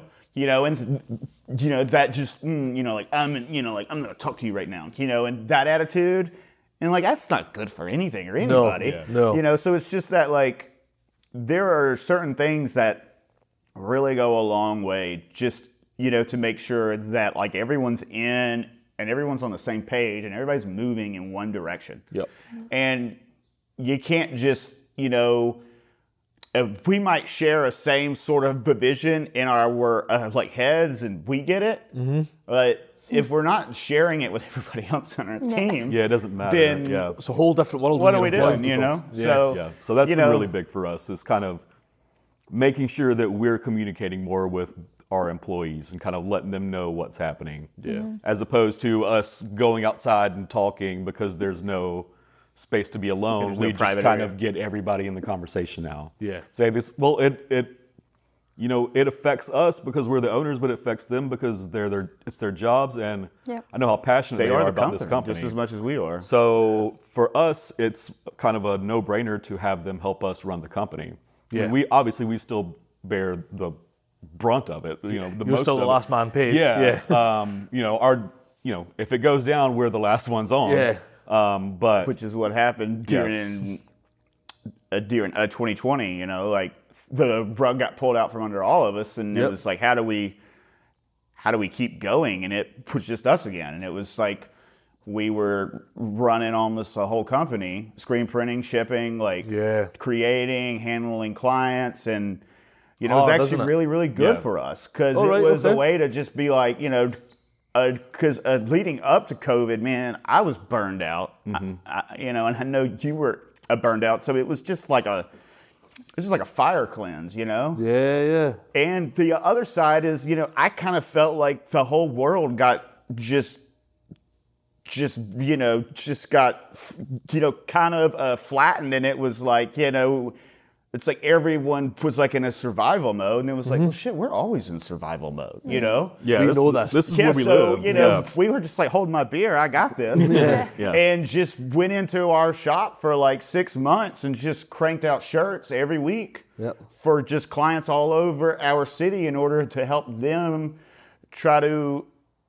that just, like, I'm going to talk to you right now, and that attitude, and, like, that's not good for anything or anybody, so it's just that, like, there are certain things that really go a long way just, to make sure that, like, everyone's in and everyone's on the same page and everybody's moving in one direction. Yep. And you can't just, we might share a same sort of vision in our heads and we get it, but if we're not sharing it with everybody else on our team, it doesn't matter. Then it's a whole different world. What are we doing? So that's been really big for us, is kind of making sure that we're communicating more with our employees and kind of letting them know what's happening. As opposed to us going outside and talking because there's no space to be alone. We just kind of get everybody in the conversation now. Say this, well, it affects us because we're the owners, but it affects them because it's their jobs, and I know how passionate they are about this company just as much as we are. So for us, it's kind of a no-brainer to have them help us run the company. I mean, we still bear the brunt of it. You're still the last man paid. If it goes down, we're the last ones on. But which is what happened during during 2020, like the rug got pulled out from under all of us, and it was like, how do we keep going? And it was just us again, and it was like we were running almost the whole company, screen printing, shipping, creating, handling clients, and it was actually really, really good for us because it was a way to just be like, because leading up to COVID, man, I was burned out, and I know you were burned out, so it was just like a fire cleanse, Yeah. And the other side is, I kind of felt like the whole world got kind of flattened, and it was like, it's like everyone was like in a survival mode, and it was like, well, shit, we're always in survival mode, Yeah, we know this. This is where we live. We were just like, hold my beer, I got this. And just went into our shop for like 6 months and just cranked out shirts every week for just clients all over our city in order to help them try to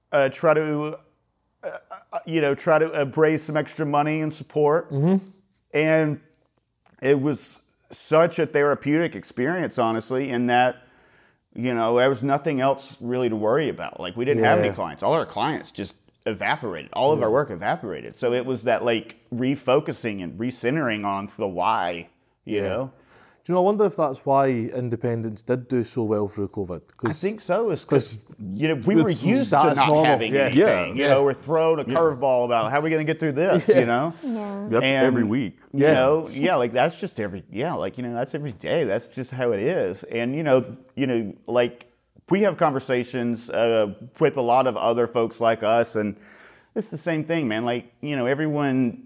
raise some extra money and support. And it was such a therapeutic experience, honestly, in that, there was nothing else really to worry about. Like, we didn't have any clients. All our clients just evaporated. All of our work evaporated. So it was that, like, refocusing and recentering on the why, you know? Do you know, I wonder if that's why independents did do so well through COVID. I think so. It's because we were used to not having anything. We're thrown a curveball about how are we going to get through this, That's every week. That's just that's every day. That's just how it is. And, like, we have conversations with a lot of other folks like us, and it's the same thing, man. Like, everyone,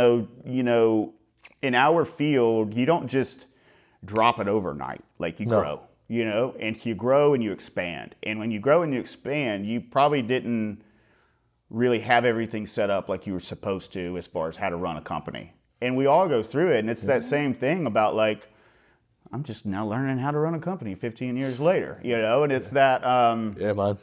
in our field, you don't just drop it overnight. Like, you grow, and you grow and you expand. And when you grow and you expand, you probably didn't really have everything set up like you were supposed to as far as how to run a company. And we all go through it. And it's that same thing about, like, I'm just now learning how to run a company 15 years later, and it's that, man.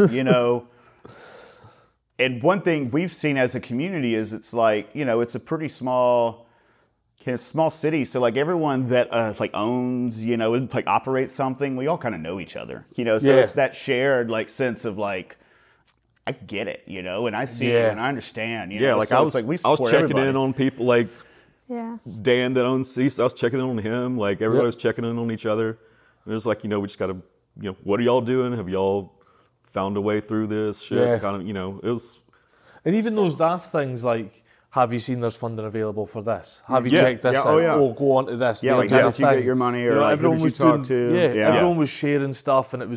And one thing we've seen as a community is it's like, it's a pretty small city, so like everyone that owns, operates something, we all kind of know each other, so it's that shared like sense of like, I get it, and I see it and I understand, like so I was checking everybody. in on people like Dan that owns Cease. I was checking in on him, like everybody was checking in on each other. And it was like, we just got to, what are y'all doing? Have y'all found a way through this shit? Kind of, it was. And even those daft things like, have you seen there's funding available for this? Have you checked this out? Oh, go on to this. Yeah, like how did you get your money, or like, who did you talk to? Everyone was sharing stuff, and it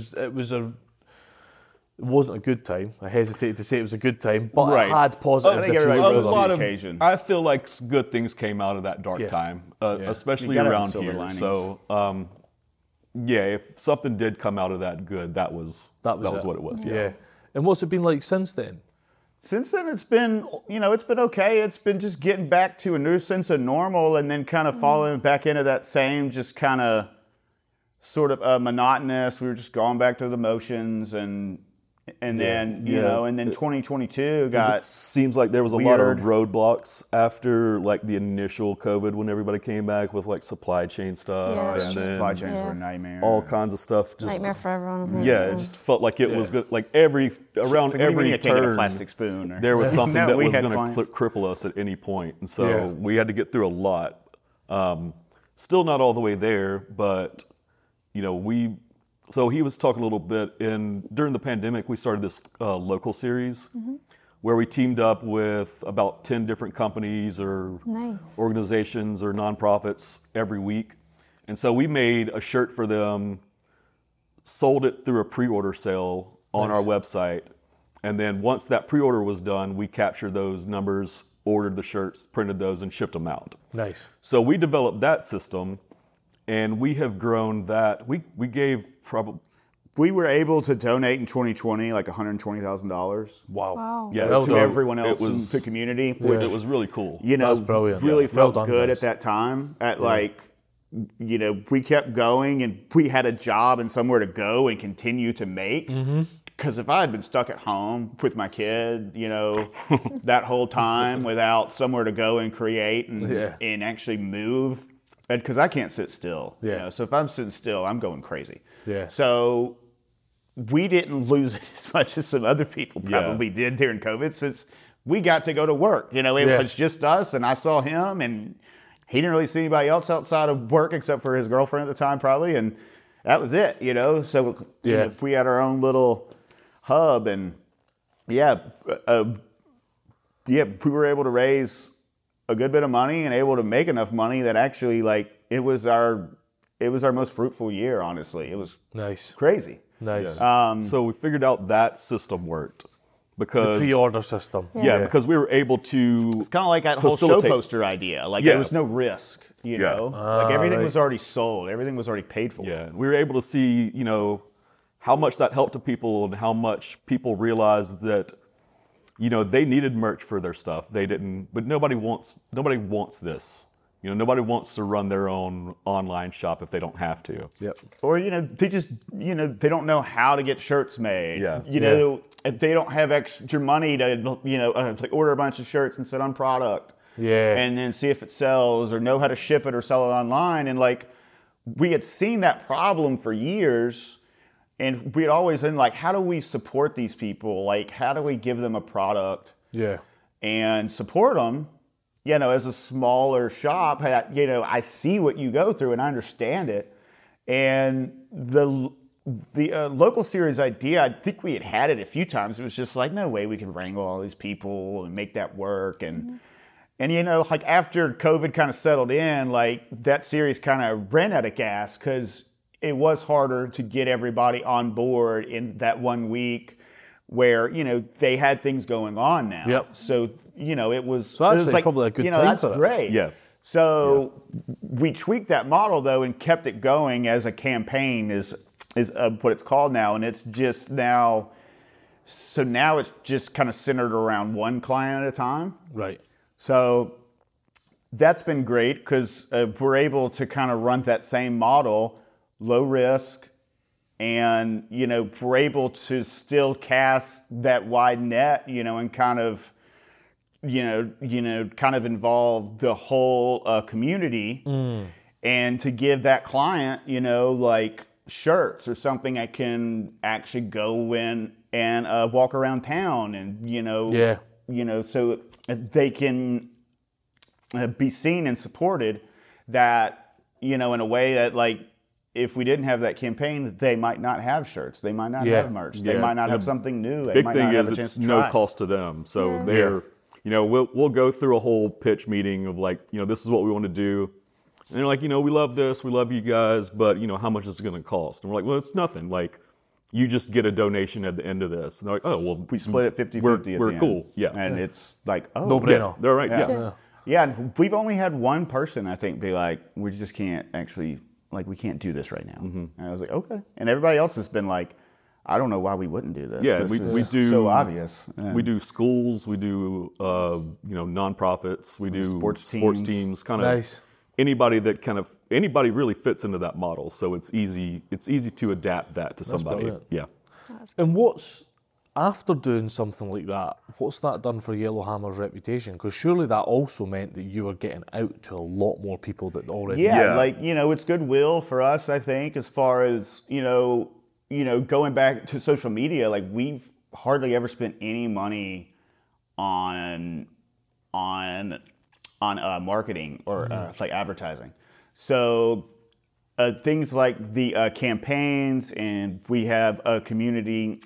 wasn't a good time. I hesitate to say it was a good time, but it had positives. I feel like good things came out of that dark time, especially around here. So, if something did come out of that good, that was what it was. Yeah. And what's it been like since then? Since then, it's been okay. It's been just getting back to a new sense of normal, and then kind of falling back into that same just kind of sort of monotonous. We were just going back to the motions, and then 2022 got. It seems like there was a lot of roadblocks after like the initial COVID when everybody came back with like supply chain stuff, and then supply chains were a nightmare. All kinds of stuff. Just nightmare for everyone. It just felt like it was good. Like every turn, a plastic spoon. There was something that was going to cripple us at any point, and so we had to get through a lot. Still not all the way there, but So he was talking a little bit during the pandemic, we started this local series where we teamed up with about 10 different companies or organizations or nonprofits every week. And so we made a shirt for them, sold it through a pre-order sale on our website. And then once that pre-order was done, we captured those numbers, ordered the shirts, printed those, and shipped them out. Nice. So we developed that system. And we have grown that. We gave probably. We were able to donate in 2020 like $120,000. Wow. Yeah, to everyone else in the community, which it was really cool. That's brilliant. Really felt good at that time. We kept going, and we had a job and somewhere to go and continue to make. Because if I had been stuck at home with my kid, that whole time without somewhere to go and create and actually move. because I can't sit still. Yeah. You know? So if I'm sitting still, I'm going crazy. Yeah. So we didn't lose it as much as some other people probably did during COVID, since we got to go to work. You know, it was just us, and I saw him, and he didn't really see anybody else outside of work except for his girlfriend at the time, probably, and that was it. You know, so you know, we had our own little hub, and we were able to raise a good bit of money and able to make enough money that actually, like, it was our most fruitful year. Honestly, it was crazy. Nice. So we figured out that system worked because the pre-order system. Yeah, because we were able to. It's kind of like that whole show poster idea. Like there was no risk. You know, like everything was already sold. Everything was already paid for. Yeah, we were able to see, you know, how much that helped to people and how much people realized that, you know, they needed merch for their stuff. They didn't, but nobody wants this. You know, nobody wants to run their own online shop if they don't have to. Yep. Or, you know, they just, you know, they don't know how to get shirts made. Yeah. You know, if they don't have extra money to, you know, to order a bunch of shirts and sit on product. Yeah. And then see if it sells, or know how to ship it or sell it online. And like, we had seen that problem for years, and we had always been like, how do we support these people? Like, how do we give them a product? Yeah. And support them? You know, as a smaller shop, you know, I see what you go through and I understand it. And the local series idea, I think we had it a few times. It was just like, no way we can wrangle all these people and make that work. And you know, like after COVID kind of settled in, like that series kind of ran out of gas because it was harder to get everybody on board in that 1 week where, you know, they had things going on now. Yep. So, you know, it was, so actually it was like, probably a good you know, time that's for that. great. Yeah. So we tweaked that model though and kept it going as a campaign is what it's called now. And it's just now, so now it's just kind of centered around one client at a time. Right. So that's been great because we're able to kind of run that same model, low risk, and, you know, we're able to still cast that wide net, you know, and kind of, kind of involve the whole community, and to give that client, you know, like shirts or something I can actually go in and walk around town and, you know, so they can be seen and supported, that, you know, in a way that, like, if we didn't have that campaign, they might not have shirts. They might not have merch. They might not have something new. They might not have a chance to try. Big thing is it's no cost to them. So they're, you know, we'll go through a whole pitch meeting of like, you know, this is what we want to do. And they're like, you know, we love this. We love you guys. But, you know, how much is it going to cost? And we're like, well, it's nothing. Like, you just get a donation at the end of this. And they're like, oh, well. We split it 50-50 We're cool. Yeah. And it's like, oh. No brainer. They're right. Yeah, and we've only had one person, I think, be like, we just can't actually, like, we can't do this right now. And I was like, okay. And everybody else has been like, I don't know why we wouldn't do this. Yeah, this we do. So obvious. We do schools. We do, you know, nonprofits. We do sports teams. Kind of anybody really fits into that model. So it's easy to adapt that to somebody. Yeah. And what's, after doing something like that, what's that done for Yellowhammer's reputation? Because surely that also meant that you were getting out to a lot more people that already knew. Like, you know, it's goodwill for us, I think, as far as, you know, going back to social media. Like, we've hardly ever spent any money on marketing or like advertising. So things like the campaigns, and we have a community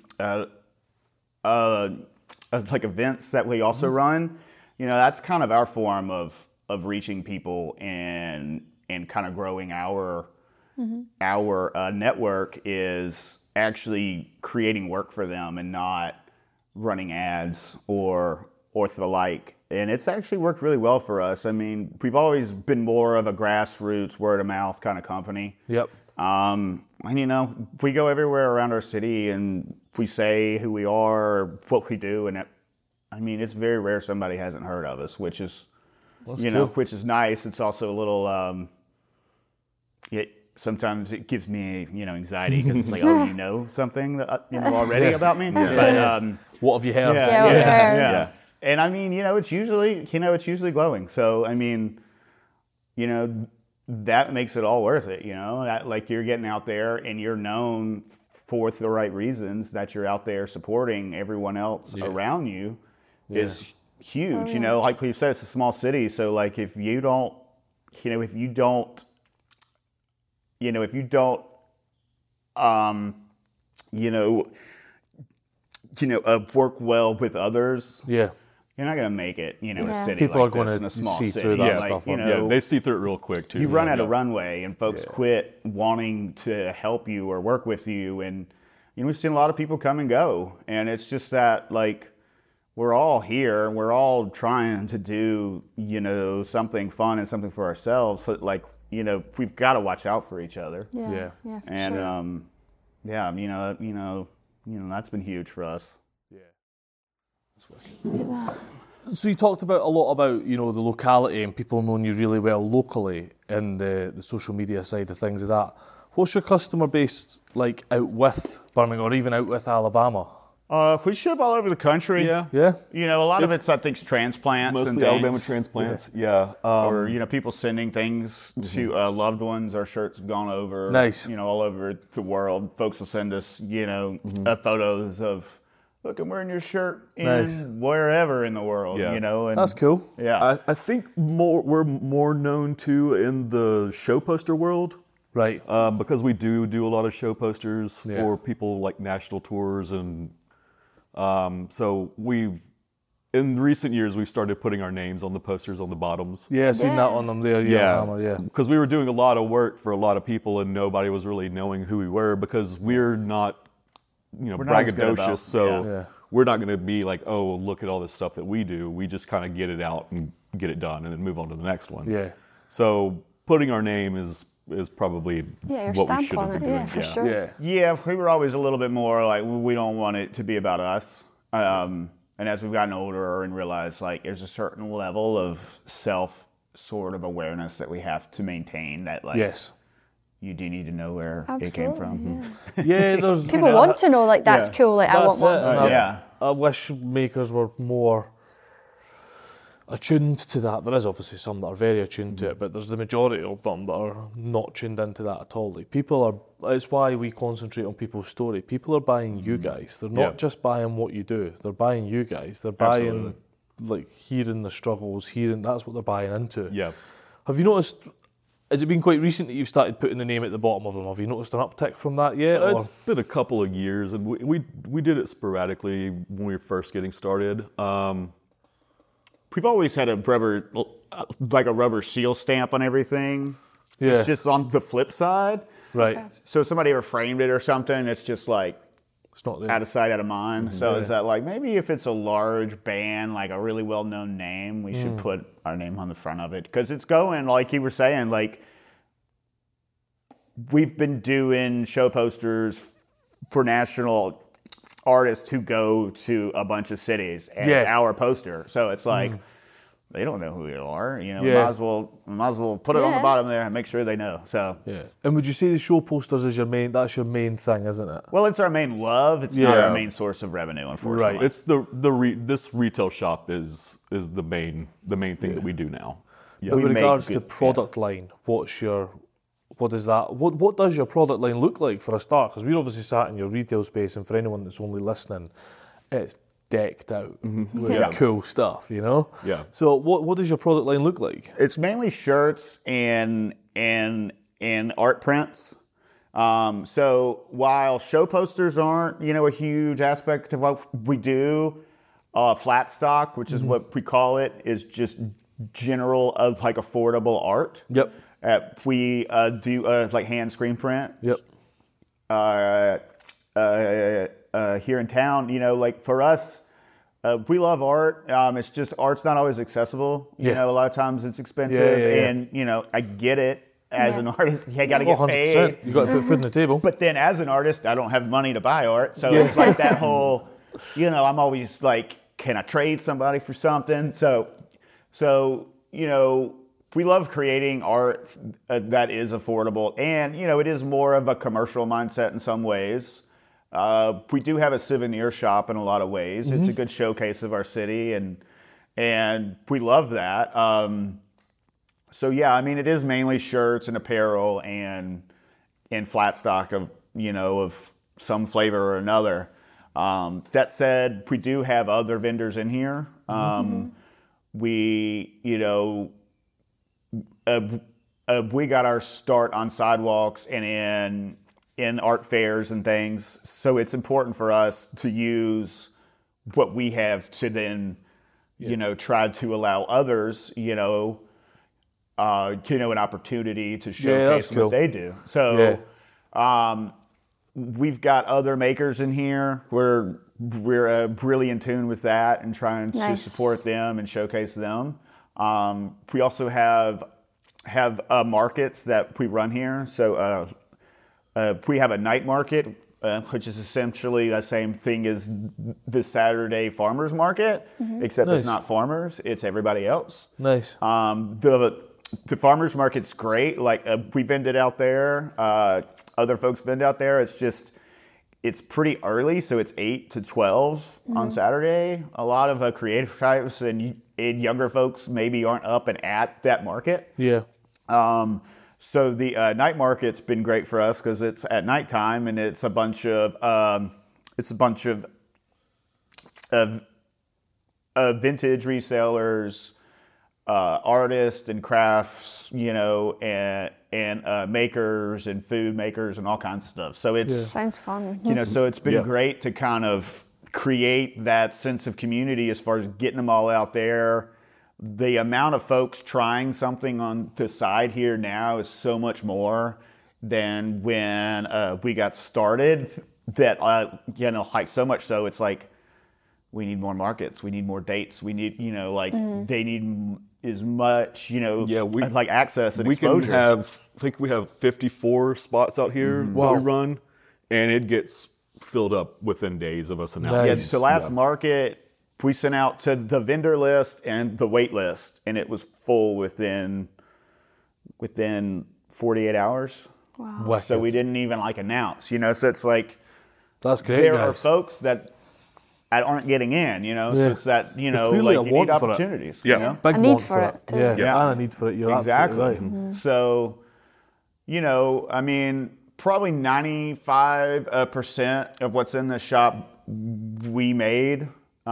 like events that we also run. You know, that's kind of our form of reaching people and kind of growing our network, is actually creating work for them and not running ads or the like. And it's actually worked really well for us. I mean, we've always been more of a grassroots, word of mouth kind of company. Yep. And, you know, we go everywhere around our city and we say who we are, what we do. And I mean, it's very rare somebody hasn't heard of us, which is, which is nice. It's also a little, sometimes it gives me, you know, anxiety because it's like, oh, you know something that, you know, already about me. But, what have you heard? Yeah. And I mean, you know, it's usually glowing. So, I mean, you know, that makes it all worth it, like you're getting out there and you're known for the right reasons, that you're out there supporting everyone else around you is huge. Like you said, it's a small city. So like if you don't work well with others, you're not going to make it, a city people like are this going in a to small see city. through that stuff. They see through it real quick too. You run out of runway, and folks quit wanting to help you or work with you, and we've seen a lot of people come and go, and it's just that like we're all here, and we're all trying to do something fun and something for ourselves. So like we've got to watch out for each other. Yeah. And sure. That's been huge for us. So you talked a lot about the locality and people knowing you really well locally and the social media side of things. That what's your customer base like out with Birmingham or even out with Alabama? We ship all over the country. Yeah. A lot of it's I think transplants, mostly and things. Alabama transplants. Or people sending things to loved ones. Our shirts have gone over. Nice. All over the world. Folks will send us photos of, look, I'm wearing your shirt in wherever in the world. And that's cool. Yeah. I think we're more known too in the show poster world. Right. Because we do a lot of show posters for people like national tours, and so in recent years we've started putting our names on the posters on the bottoms. Yeah, I've seen that on them there. Yeah. Because we were doing a lot of work for a lot of people, and nobody was really knowing who we were because we're not, braggadocious. So we're not going to be like, oh, look at all this stuff that we do. We just kind of get it out and get it done, and then move on to the next one. Yeah. So putting our name is probably what we should have been doing. For sure. Yeah, we were always a little bit more like, we don't want it to be about us. And as we've gotten older and realized like there's a certain level of self sort of awareness that we have to maintain, that like you do need to know where it came from. Yeah, there's people want to know, like that's cool, like I want one. I wish makers were more attuned to that. There is obviously some that are very attuned to it, but there's the majority of them that are not tuned into that at all. Like it's why we concentrate on people's story. People are buying you guys. They're not just buying what you do. They're buying you guys. They're buying like hearing the struggles, that's what they're buying into. Yeah. Have you noticed? Has it been quite recent that you've started putting the name at the bottom of them? Have you noticed an uptick from that yet? It's been a couple of years, and we did it sporadically when we were first getting started. We've always had a rubber seal stamp on everything. Yeah. It's just on the flip side. Right. So if somebody ever framed it or something, it's just like it's not there. Out of sight, out of mind. So is that like maybe if it's a large band, like a really well-known name, we should put our name on the front of it? Because it's going, like you were saying, like we've been doing show posters for national artists who go to a bunch of cities, and it's our poster. So it's like they don't know who we are. We might as well put it on the bottom there and make sure they know. So And would you say the show posters is that's your main thing, isn't it? Well, it's our main love. It's not our main source of revenue, unfortunately. Right. It's this retail shop is the main thing that we do now. Yeah. With regards to product line, what does your product line look like for a start? Because we're obviously sat in your retail space, and for anyone that's only listening, it's decked out with cool stuff, Yeah. So what does your product line look like? It's mainly shirts and art prints. So while show posters aren't, a huge aspect of what we do, flat stock, which is what we call it, is just general like affordable art. Yep. We do like hand screen print. Yep. Here in town, like for us, we love art. It's just art's not always accessible. A lot of times it's expensive, and I get it. As an artist, you got to get 100%. paid. You got to put food on the table. But then, as an artist, I don't have money to buy art, so it's like that whole. I'm always like, can I trade somebody for something? So we love creating art that is affordable, and it is more of a commercial mindset in some ways. We do have a souvenir shop in a lot of ways. It's a good showcase of our city, and we love that. So yeah, I mean, it is mainly shirts and apparel and flat stock of of some flavor or another. That said, we do have other vendors in here. We we got our start on sidewalks and in art fairs and things. So it's important for us to use what we have to then try to allow others an opportunity to showcase what they do. So we've got other makers in here. We're really in tune with that and trying to support them and showcase them. We also have markets that we run here. So we have a night market, which is essentially the same thing as the Saturday farmers market, except it's not farmers, it's everybody else. Nice. The farmers market's great. Like we vended out there, other folks vend out there. It's pretty early, so it's 8 to 12 on Saturday. A lot of creative types and younger folks maybe aren't up and at that market. Yeah. So the night market's been great for us because it's at nighttime and it's a bunch of vintage resellers, artists and crafts, and makers and food makers and all kinds of stuff. So it's sounds fun. So it's been great to kind of create that sense of community as far as getting them all out there. The amount of folks trying something on the side here now is so much more than when we got started. That like so much so it's like we need more markets, we need more dates, we need they need as much like access and exposure. I think we have 54 spots out here that we run, and it gets filled up within days of us announcing. Yeah, so last market we sent out to the vendor list and the wait list, and it was full within 48 hours. Wow. So we didn't even announce, so it's like that's great. There are folks that aren't getting in, so it's that you need opportunities. Yeah, a need for it. Too. And a need for it. You're exactly right. So, I mean, probably 95% of what's in the shop we made.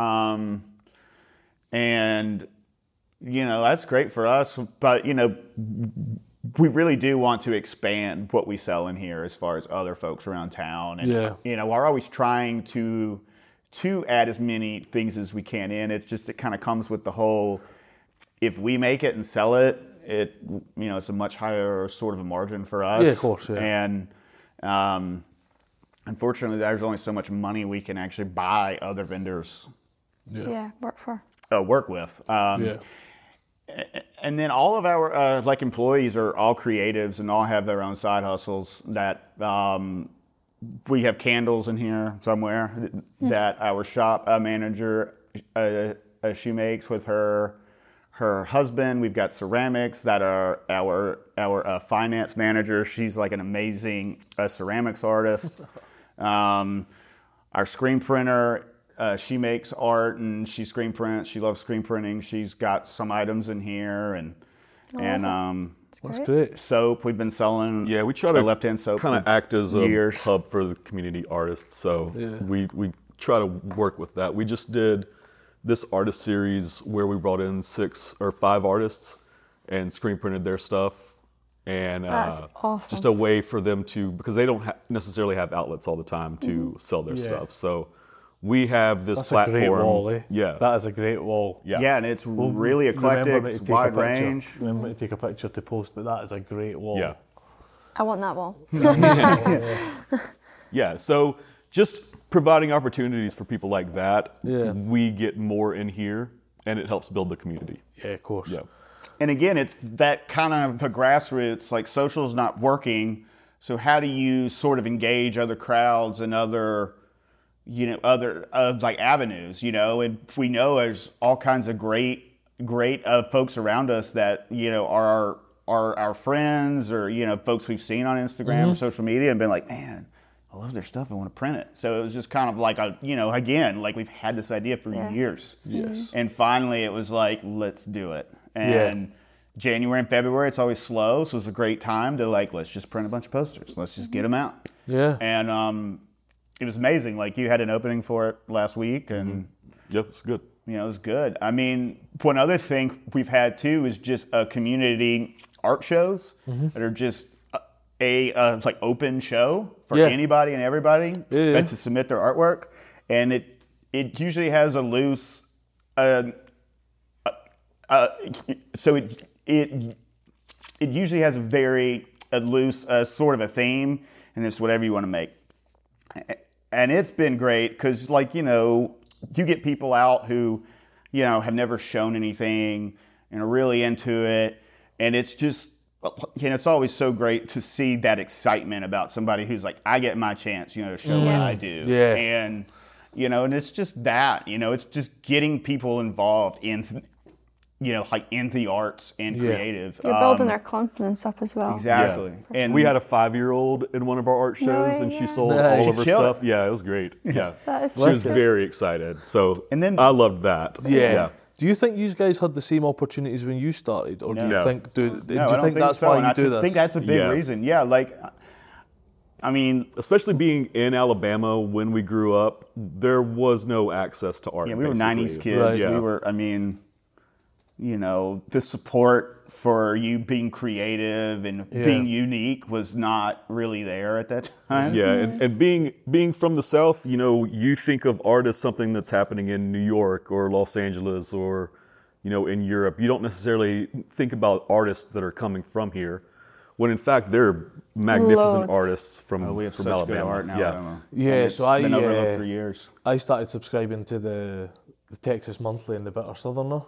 And that's great for us, but we really do want to expand what we sell in here as far as other folks around town. And we're always trying to add as many things as we can in. It's just, it kind of comes with the whole, if we make it and sell it, it's a much higher sort of a margin for us. Yeah, of course, yeah. And, unfortunately, there's only so much money we can actually buy other vendors. Work with. And then all of our employees are all creatives and all have their own side hustles. That we have candles in here somewhere that our shop manager she makes with her husband. We've got ceramics that are our finance manager. She's like an amazing ceramics artist. Our screen printer. She makes art and she screen prints. She loves screen printing. She's got some items in here and that's great. Soap we've been selling. Yeah, we try to left-hand soap kind of act as a hub for the community artists. So we try to work with that. We just did this artist series where we brought in 6 or 5 artists and screen printed their stuff. And that's awesome. Just a way for them to, because they don't necessarily have outlets all the time to sell their stuff. So we have this platform. A great wall, eh? Yeah, that is a great wall. Yeah, and it's really eclectic. It's wide range. Remember to take a picture to post, but that is a great wall. Yeah, I want that wall. Yeah, so just providing opportunities for people like that, we get more in here, and it helps build the community. Yeah, of course. Yeah. And again, it's that kind of the grassroots. Like social's not working, so how do you sort of engage other crowds and other avenues, and we know there's all kinds of great folks around us that, are our friends or, folks we've seen on Instagram or social media and been like, man, I love their stuff. I want to print it. So it was just kind of like again, like we've had this idea for years. Yes. And finally it was like, let's do it. And January and February, it's always slow, so it's a great time to like, let's just print a bunch of posters. Let's just get them out. Yeah. And it was amazing. Like, you had an opening for it last week, and Yep, it's good. you know, it was good. I mean, one other thing we've had too is just community art shows that are just it's like open show for anybody and everybody to submit their artwork, and it usually has a loose so it usually has a loose sort of a theme, and it's whatever you want to make. And it's been great because, like, you know, you get people out who, you know, have never shown anything and are really into it, and it's just, you know, it's always so great to see that excitement about somebody who's like, I get my chance, you know, to show what I do. Yeah. And, you know, and it's just that, you know, it's just getting people involved in, you know, like in the arts and creative. You're building their confidence up as well. Exactly. Yeah. And we had a 5-year-old in one of our art shows, and she sold all of her stuff. Yeah, it was great. Yeah. That is She was very excited. So And then- I loved that. Yeah. Do you think you guys had the same opportunities when you started, or do you think do you think that's why you do this? I think that's a big reason. Yeah, like, I mean, Especially being in Alabama when we grew up, there was no access to art. yeah, we were basically. 90s kids. Right. Yeah. We were, I mean, you know, the support for you being creative and being unique was not really there at that time. Yeah, and being from the South, you know, you think of art as something that's happening in New York or Los Angeles or, you know, in Europe. You don't necessarily think about artists that are coming from here, when in fact they're magnificent Loads. artists from We have such Alabama. good art in Alabama. Yeah, And it's so I been overlooked for years. I started subscribing to the Texas Monthly and the Bitter Southerner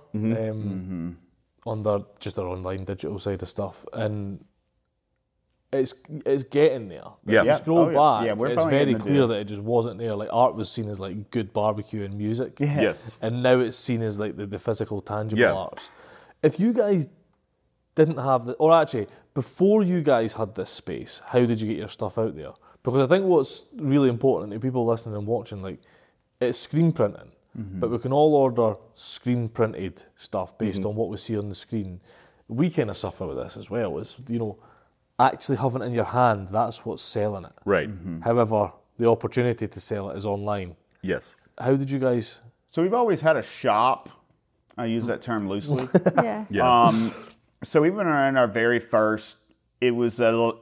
on their online digital side of stuff, and it's getting there. But if you scroll back, we're it's finally very getting the clear deal. that it just wasn't there. Like, art was seen as like good barbecue and music, Yes. and now it's seen as like the physical, tangible Yeah. arts. If you guys didn't have the, or actually before you guys had this space, how did you get your stuff out there? Because I think what's really important to people listening and watching, like, it's screen printing, but we can all order screen printed stuff based on what we see on the screen. We kind of suffer with this as well. It's, you know, actually having it in your hand, that's what's selling it. Right. However, the opportunity to sell it is online. Yes. How did you guys? So we've always had a shop. I use that term loosely. Yeah. Yeah. So even in our very first, it was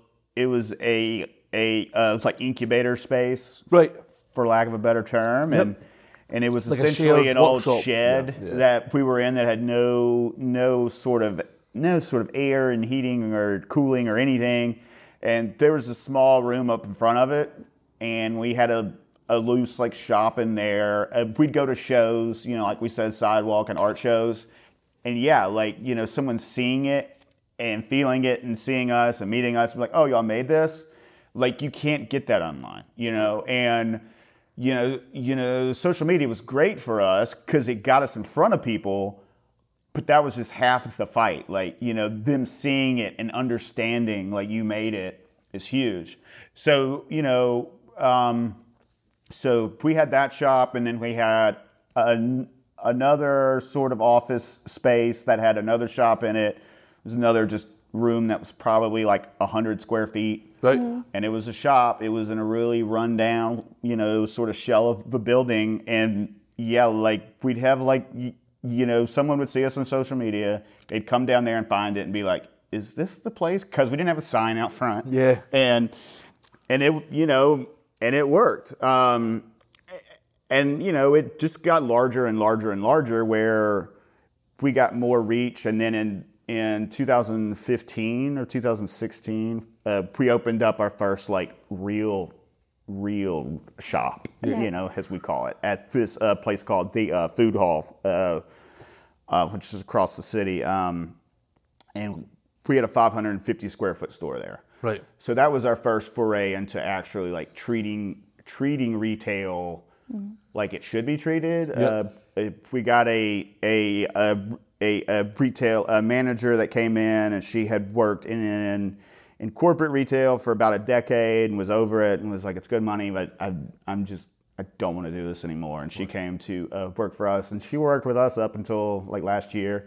like incubator space, Right. for lack of a better term, and it was Like a essentially shared an old workshop. shed that we were in that had no sort of air and heating or cooling or anything, and there was a small room up in front of it, and we had a loose like shop in there. We'd go to shows, you know, like we said, sidewalk and art shows, and yeah, like, you know, someone seeing it and feeling it and seeing us and meeting us, like, oh, y'all made this. Like, you can't get that online, you know, and you know, social media was great for us because it got us in front of people, but that was just half of the fight. Like, you know, them seeing it and understanding, like, you made it is huge. So, you know, so we had that shop, and then we had another sort of office space that had another shop in it. It was another just room that was probably like 100 square feet. Right. And it was a shop. It was in a really rundown, you know, sort of shell of the building. And yeah, like, we'd have like, you know, someone would see us on social media. They'd come down there and find it and be like, is this the place? Because we didn't have a sign out front. Yeah. And it, you know, and it worked. And, you know, it just got larger and larger and larger, where we got more reach. And then in 2015 or 2016, we opened up our first like real shop, you know, as we call it, at this place called the Food Hall, which is across the city. And we had a 550 square foot store there. Right. So that was our first foray into actually like treating retail like it should be treated. We got a retail manager that came in, and she had worked in corporate retail for about a decade and was over it and was like, it's good money, but I don't want to do this anymore. And she came to work for us, and she worked with us up until like last year.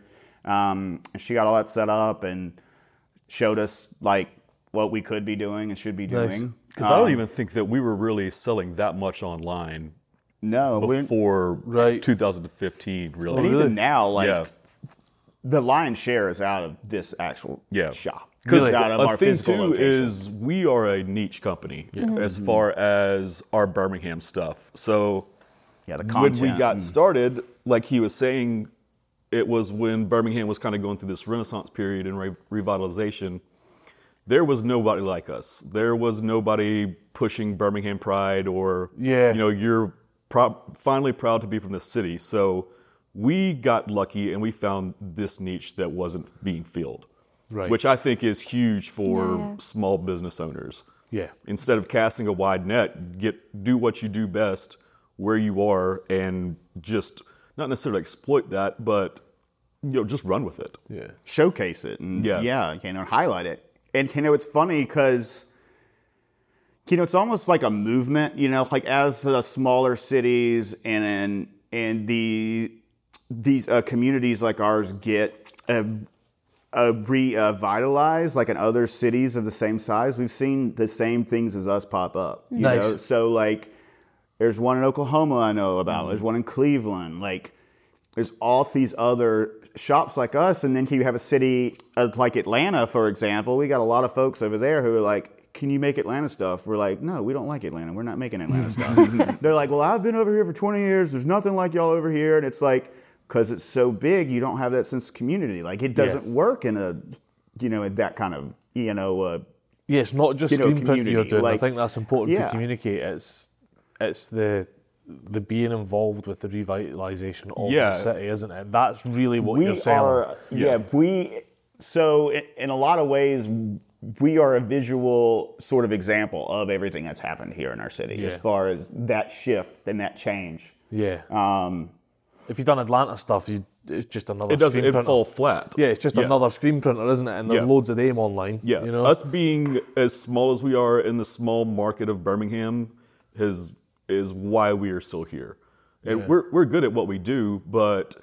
She got all that set up and showed us like what we could be doing and should be doing. Because I don't even think that we were really selling that much online. No, before 2015, really. And even now, like the lion's share is out of this actual shop. Because a thing too is we are a niche company as far as our Birmingham stuff. So the content. When we got started, like he was saying, it was when Birmingham was kind of going through this renaissance period and revitalization. There was nobody like us. There was nobody pushing Birmingham pride or, you're finally proud to be from the city. So we got lucky and we found this niche that wasn't being filled. Right. Which I think is huge for small business owners. Yeah. Instead of casting a wide net, do what you do best where you are and just not necessarily exploit that, but just run with it. Yeah. Showcase it and highlight it. And it's funny because it's almost like a movement, like as the smaller cities and these communities like ours get revitalized, like in other cities of the same size, we've seen the same things as us pop up. You know? So like, there's one in Oklahoma I know about. There's one in Cleveland. Like, there's all these other shops like us, and then you have a city like Atlanta, for example. We got a lot of folks over there who are like, "Can you make Atlanta stuff?" We're like, "No, we don't like Atlanta. We're not making Atlanta stuff." They're like, "Well, I've been over here for 20 years. There's nothing like y'all over here," and it's like, because it's so big, you don't have that sense of community. Like, it doesn't work in in that kind of, it's not just screen print you're doing. Like, I think that's important to communicate. It's the being involved with the revitalization of the city, isn't it? That's really what you're saying. So in a lot of ways, we are a visual sort of example of everything that's happened here in our city as far as that shift and that change. Yeah. If you've done Atlanta stuff, it's just another screen printer. It fall flat. Yeah, it's just another screen printer, isn't it? And there's loads of them online. Yeah. Us being as small as we are in the small market of Birmingham is why we are still here. And we're good at what we do, but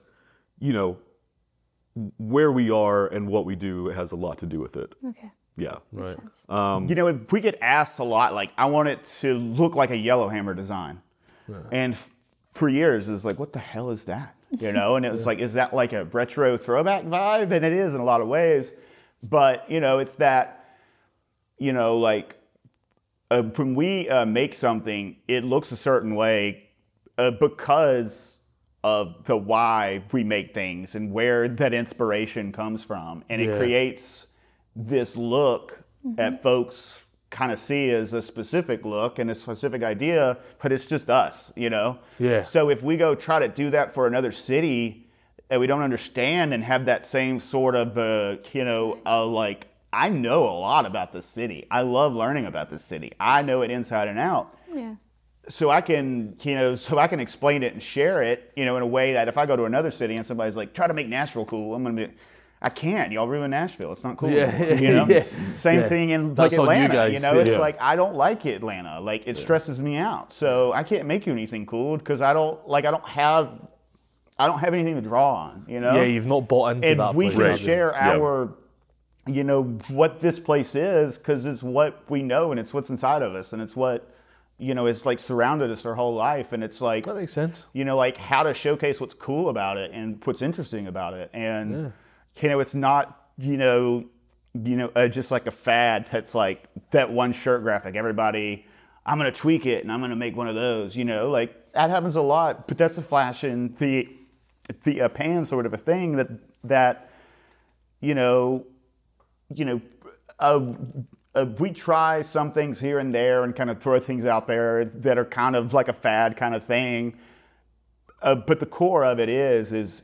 where we are and what we do has a lot to do with it. Okay. Yeah. Right. If we get asked a lot, like, I want it to look like a Yellowhammer design. Yeah. And for years, it was like, what the hell is that? And it was like, is that like a retro throwback vibe? And it is in a lot of ways. But, it's that, like, when we make something, it looks a certain way because of the why we make things and where that inspiration comes from. And it creates this look that folks kind of see as a specific look and a specific idea, but it's just us, Yeah. So if we go try to do that for another city that we don't understand and have that same sort of, like, I know a lot about this city. I love learning about this city. I know it inside and out. Yeah. So I can, explain it and share it, in a way that if I go to another city and somebody's like, try to make Nashville cool, I'm going to be, I can't. Y'all ruin Nashville. It's not cool. Same thing in like Atlanta. It's like, I don't like Atlanta. Like, it stresses me out. So I can't make you anything cool because I don't have anything to draw on. Yeah, you've not bought into that. And we can share our, what this place is because it's what we know and it's what's inside of us and it's what, it's like surrounded us our whole life. And it's like, that makes sense. Like how to showcase what's cool about it and what's interesting about it. And it's not, just like a fad that's like that one shirt graphic. Everybody, I'm going to tweak it and I'm going to make one of those, like that happens a lot. But that's a flash in the pan sort of a thing that we try some things here and there and kind of throw things out there that are kind of like a fad kind of thing. But the core of it is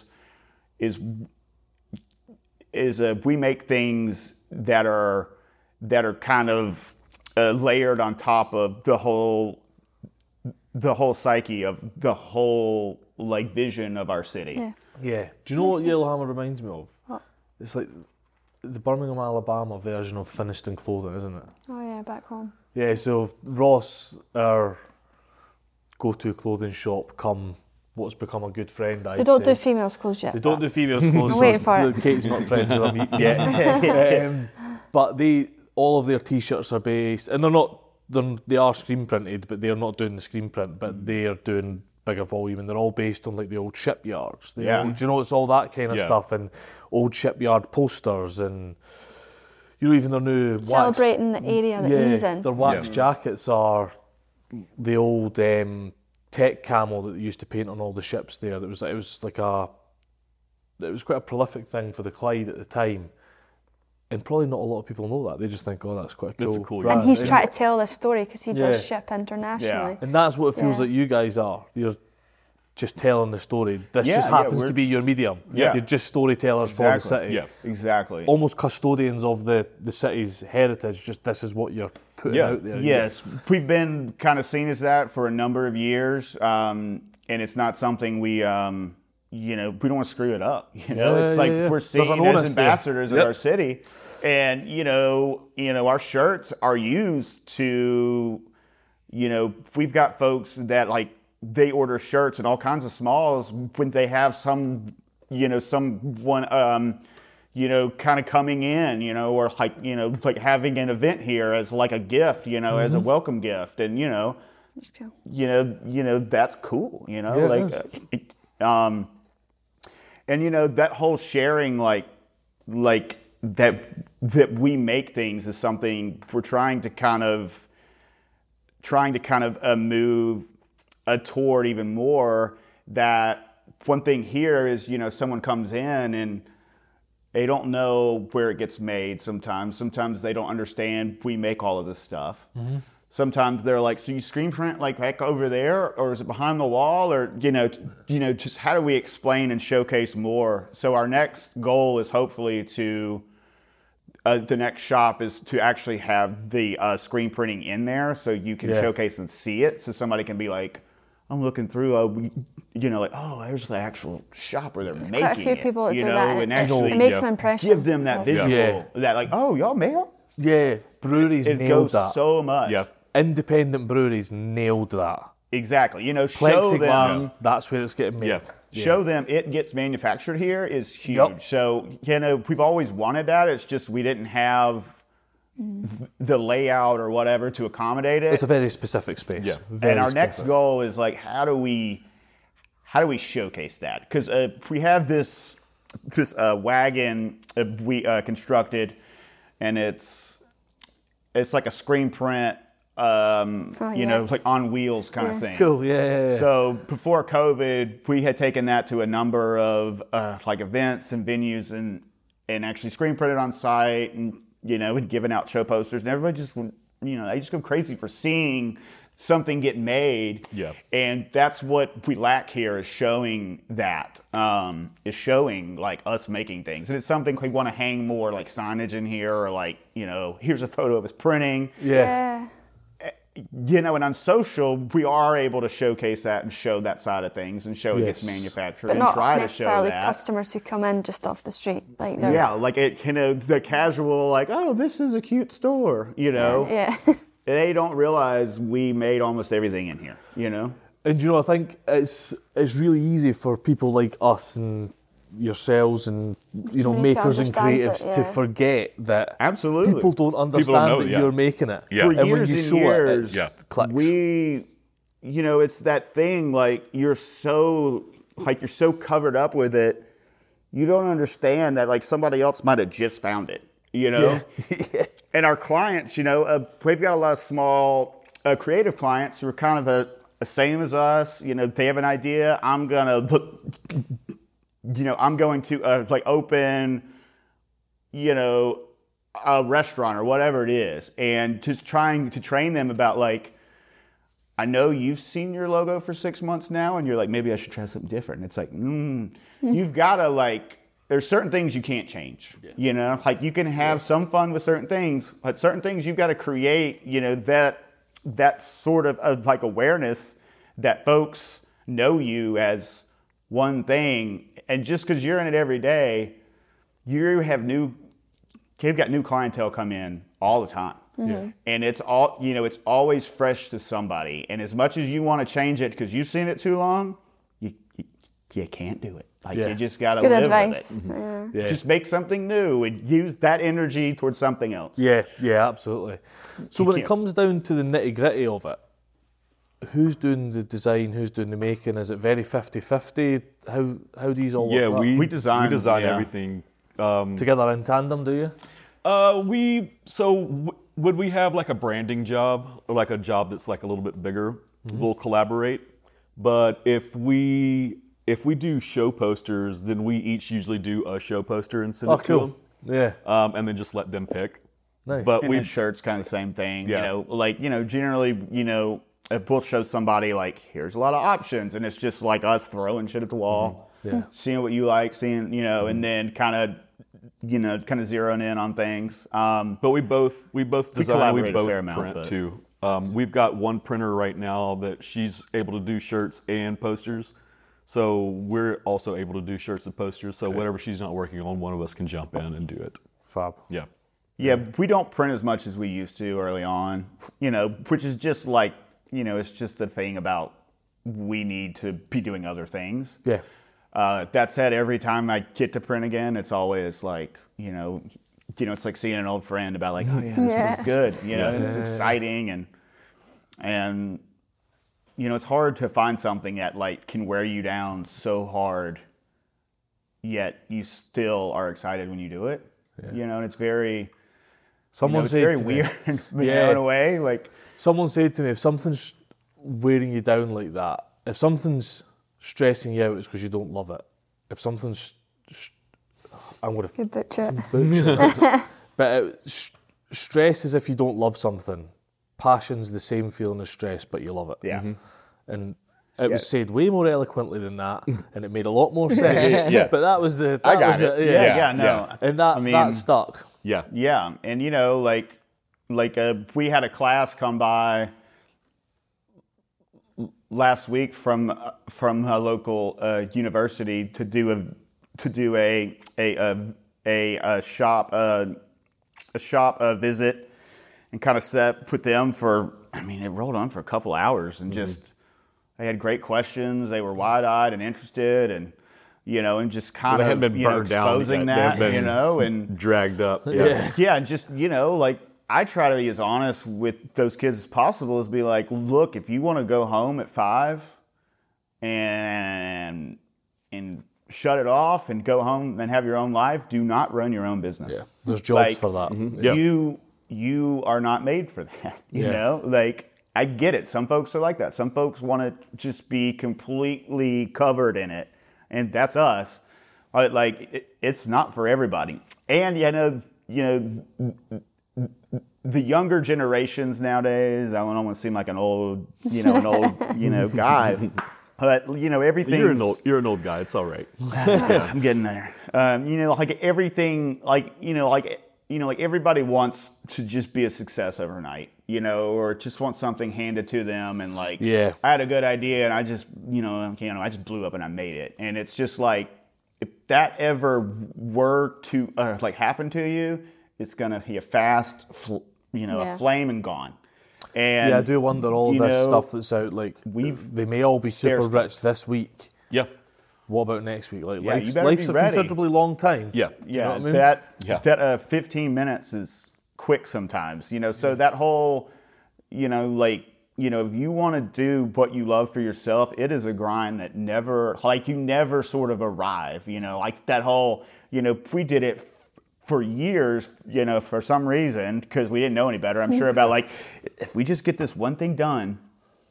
we make things that are kind of layered on top of the whole psyche of the whole like vision of our city. Yeah. Do you know what Yellowhammer reminds me of? What? It's like the Birmingham, Alabama version of Finiston Clothing, isn't it? Oh yeah, back home. Yeah. So Ross, our go-to clothing shop, come what's become a good friend. They don't do females' clothes yet. They don't do females' clothes. I'm waiting for it. Kate's not friends with them yet. But all of their T-shirts are based, and they are screen printed, but they're not doing the screen print, but they are doing bigger volume, and they're all based on like the old shipyards. Do you know, it's all that kind of stuff, and old shipyard posters, and even their new celebrating the area that he's in. Their wax jackets are the old tech camel that they used to paint on all the ships there. It was quite a prolific thing for the Clyde at the time. And probably not a lot of people know that. They just think, that's quite cool. That's a cool brand. And he's trying to tell this story because he does ship internationally. Yeah. And that's what it feels like you guys are. You're just telling the story. This just happens to be your medium. Yeah. You're just storytellers for the city. Yeah, exactly. Almost custodians of the city's heritage. Just this is what you're putting out there. Yes. We've been kind of seen as that for a number of years. And it's not something we... we don't want to screw it up. It's like we're seen as ambassadors of our city, and our shirts are used to, we've got folks that like they order shirts and all kinds of smalls when they have someone kind of coming in, or like having an event here as like a gift, as a welcome gift, and that's cool. That's cool, and that whole sharing, like that we make things is something we're trying to kind of move toward even more. That one thing here is, someone comes in and they don't know where it gets made. Sometimes they don't understand we make all of this stuff. Mm-hmm. Sometimes they're like, so you screen print like back over there, or is it behind the wall, or just how do we explain and showcase more? So our next goal is hopefully to the next shop is to actually have the screen printing in there, so you can showcase and see it, so somebody can be like, I'm looking through, there's the actual shop where they're making it. Quite a few people that do that, and actually it makes an impression. Give them that visual, that like, oh, y'all made it? Yeah, breweries it nailed goes that. So much. Yeah. Independent breweries nailed that. Exactly. Show them. That's where it's getting made. Yeah. Show them it gets manufactured here is huge. Yep. So, we've always wanted that. It's just we didn't have the layout or whatever to accommodate it. It's a very specific space. Yeah. And our next goal is like, how do we showcase that? Because we have this wagon we constructed, and it's like a screen print. Like on wheels kind of thing. Cool, yeah. So before COVID, we had taken that to a number of like events and venues and actually screen printed on site and given out show posters, and everybody just they just go crazy for seeing something get made. Yeah. And that's what we lack here, is showing that, is showing like us making things. And it's something we want to hang more like signage in here, or like, here's a photo of us printing. Yeah. And on social, we are able to showcase that and show that side of things and show it gets manufactured, but and not try necessarily to show that. Customers who come in just off the street, like like it, the casual, like, oh, this is a cute store, Yeah. They don't realize we made almost everything in here, And I think it's really easy for people like us and yourselves and makers and creatives to forget that absolutely people don't understand that you're making it. Yeah. For and years when you and show years, it clicks. We, it's that thing, like you're so covered up with it, you don't understand that like somebody else might have just found it, Yeah. And our clients, we've got a lot of small creative clients who are kind of the same as us. They have an idea. I'm going to open, a restaurant or whatever it is, and just trying to train them about like, I know you've seen your logo for 6 months now, and you're like, maybe I should try something different. And it's like, you've got to there's certain things you can't change, like you can have some fun with certain things, but certain things you've got to create, that sort of like awareness that folks know you as one thing. And just because you're in it every day, you've got new clientele come in all the time. Mm-hmm. And it's all, it's always fresh to somebody. And as much as you want to change it because you've seen it too long, you can't do it. Like you just got to good live advice. with it. Mm-hmm. Just make something new and use that energy towards something else. Yeah, absolutely. So when it comes down to the nitty-gritty of it, who's doing the design, who's doing the making? Is it very 50-50? How do these all work? Yeah, we design yeah. everything. Together in tandem, do you? Would we have like a branding job or like a job that's like a little bit bigger, we'll collaborate. But if we do show posters, then we each usually do a show poster and send it to them. Yeah. And then just let them pick. Nice. But And then shirts, kind of the same thing. Yeah. Generally, we'll show somebody like, here's a lot of options, and it's just like us throwing shit at the wall, seeing what you like, seeing, and then kind of zeroing in on things. But we both design, we both fair amount, print too. We've got one printer right now that she's able to do shirts and posters. So we're also able to do shirts and posters. So whatever she's not working on, one of us can jump in and do it. Fab. Yeah. Yeah, we don't print as much as we used to early on, which is just like, it's just a thing about we need to be doing other things. Yeah. That said, every time I get to print again, it's always like, it's like seeing an old friend about like, oh yeah, this was good. It's exciting and it's hard to find something that like can wear you down so hard, yet you still are excited when you do it. And it's very, it's very weird in a way. Like someone said to me, if something's wearing you down like that, if something's stressing you out, it's because you don't love it. If something's, I'm going to butcher it. But stress is if you don't love something. Passion's the same feeling as stress, but you love it. Yeah. Mm-hmm. And it was said way more eloquently than that, and it made a lot more sense. But that was the. I got it. And that stuck. Yeah. Yeah, and we had a class come by last week from a local university to do a shop visit and kind of put them for. I mean, it rolled on for a couple hours and just they had great questions. They were wide-eyed and interested and. And just kind of exposing that, and dragged up. And just, I try to be as honest with those kids as possible, is be like, look, if you want to go home at 5 and shut it off and go home and have your own life, do not run your own business. Yeah, there's jobs for that. Mm-hmm. You are not made for that, you know? Like, I get it. Some folks are like that. Some folks want to just be completely covered in it. And that's us. It's not for everybody. And the younger generations nowadays. I don't want to seem like an old guy. But everything. You're an old guy. It's all right. I'm getting there. Everything. Everybody wants to just be a success overnight. Or just want something handed to them and I had a good idea and I just, I just blew up and I made it. And it's just like, if that ever were to happen to you, it's going to be a fast, a flame and gone. And I do wonder all this stuff that's out, they may all be super rich this week. Yeah. What about next week? Life's a ready. Considerably long time. Yeah. Yeah. You know what I mean? That 15 minutes is quick sometimes, so that whole, if you want to do what you love for yourself, it is a grind that you never sort of arrive, that whole, we did it for years, for some reason, because we didn't know any better. I'm sure about if we just get this one thing done,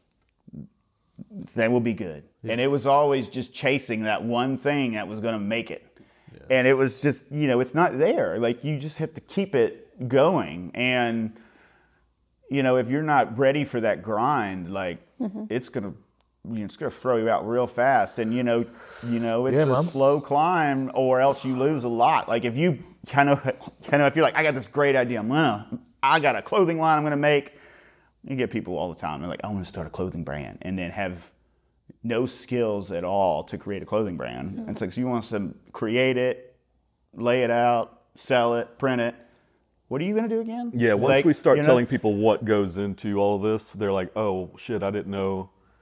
then we'll be good. Yeah. And it was always just chasing that one thing that was going to make it. Yeah. And it was just, it's not there. You just have to keep it going. And, if you're not ready for that grind, it's going to throw you out real fast. And, it's a slow climb or else you lose a lot. If you if you're like, I got this great idea, I got a clothing line I'm going to make. You get people all the time. They're like, I want to start a clothing brand and then have no skills at all to create a clothing brand. Mm-hmm. It's so you want to create it, lay it out, sell it, print it. What are you going to do again? Yeah, once we start telling people what goes into all this, they're like, oh, shit, I didn't know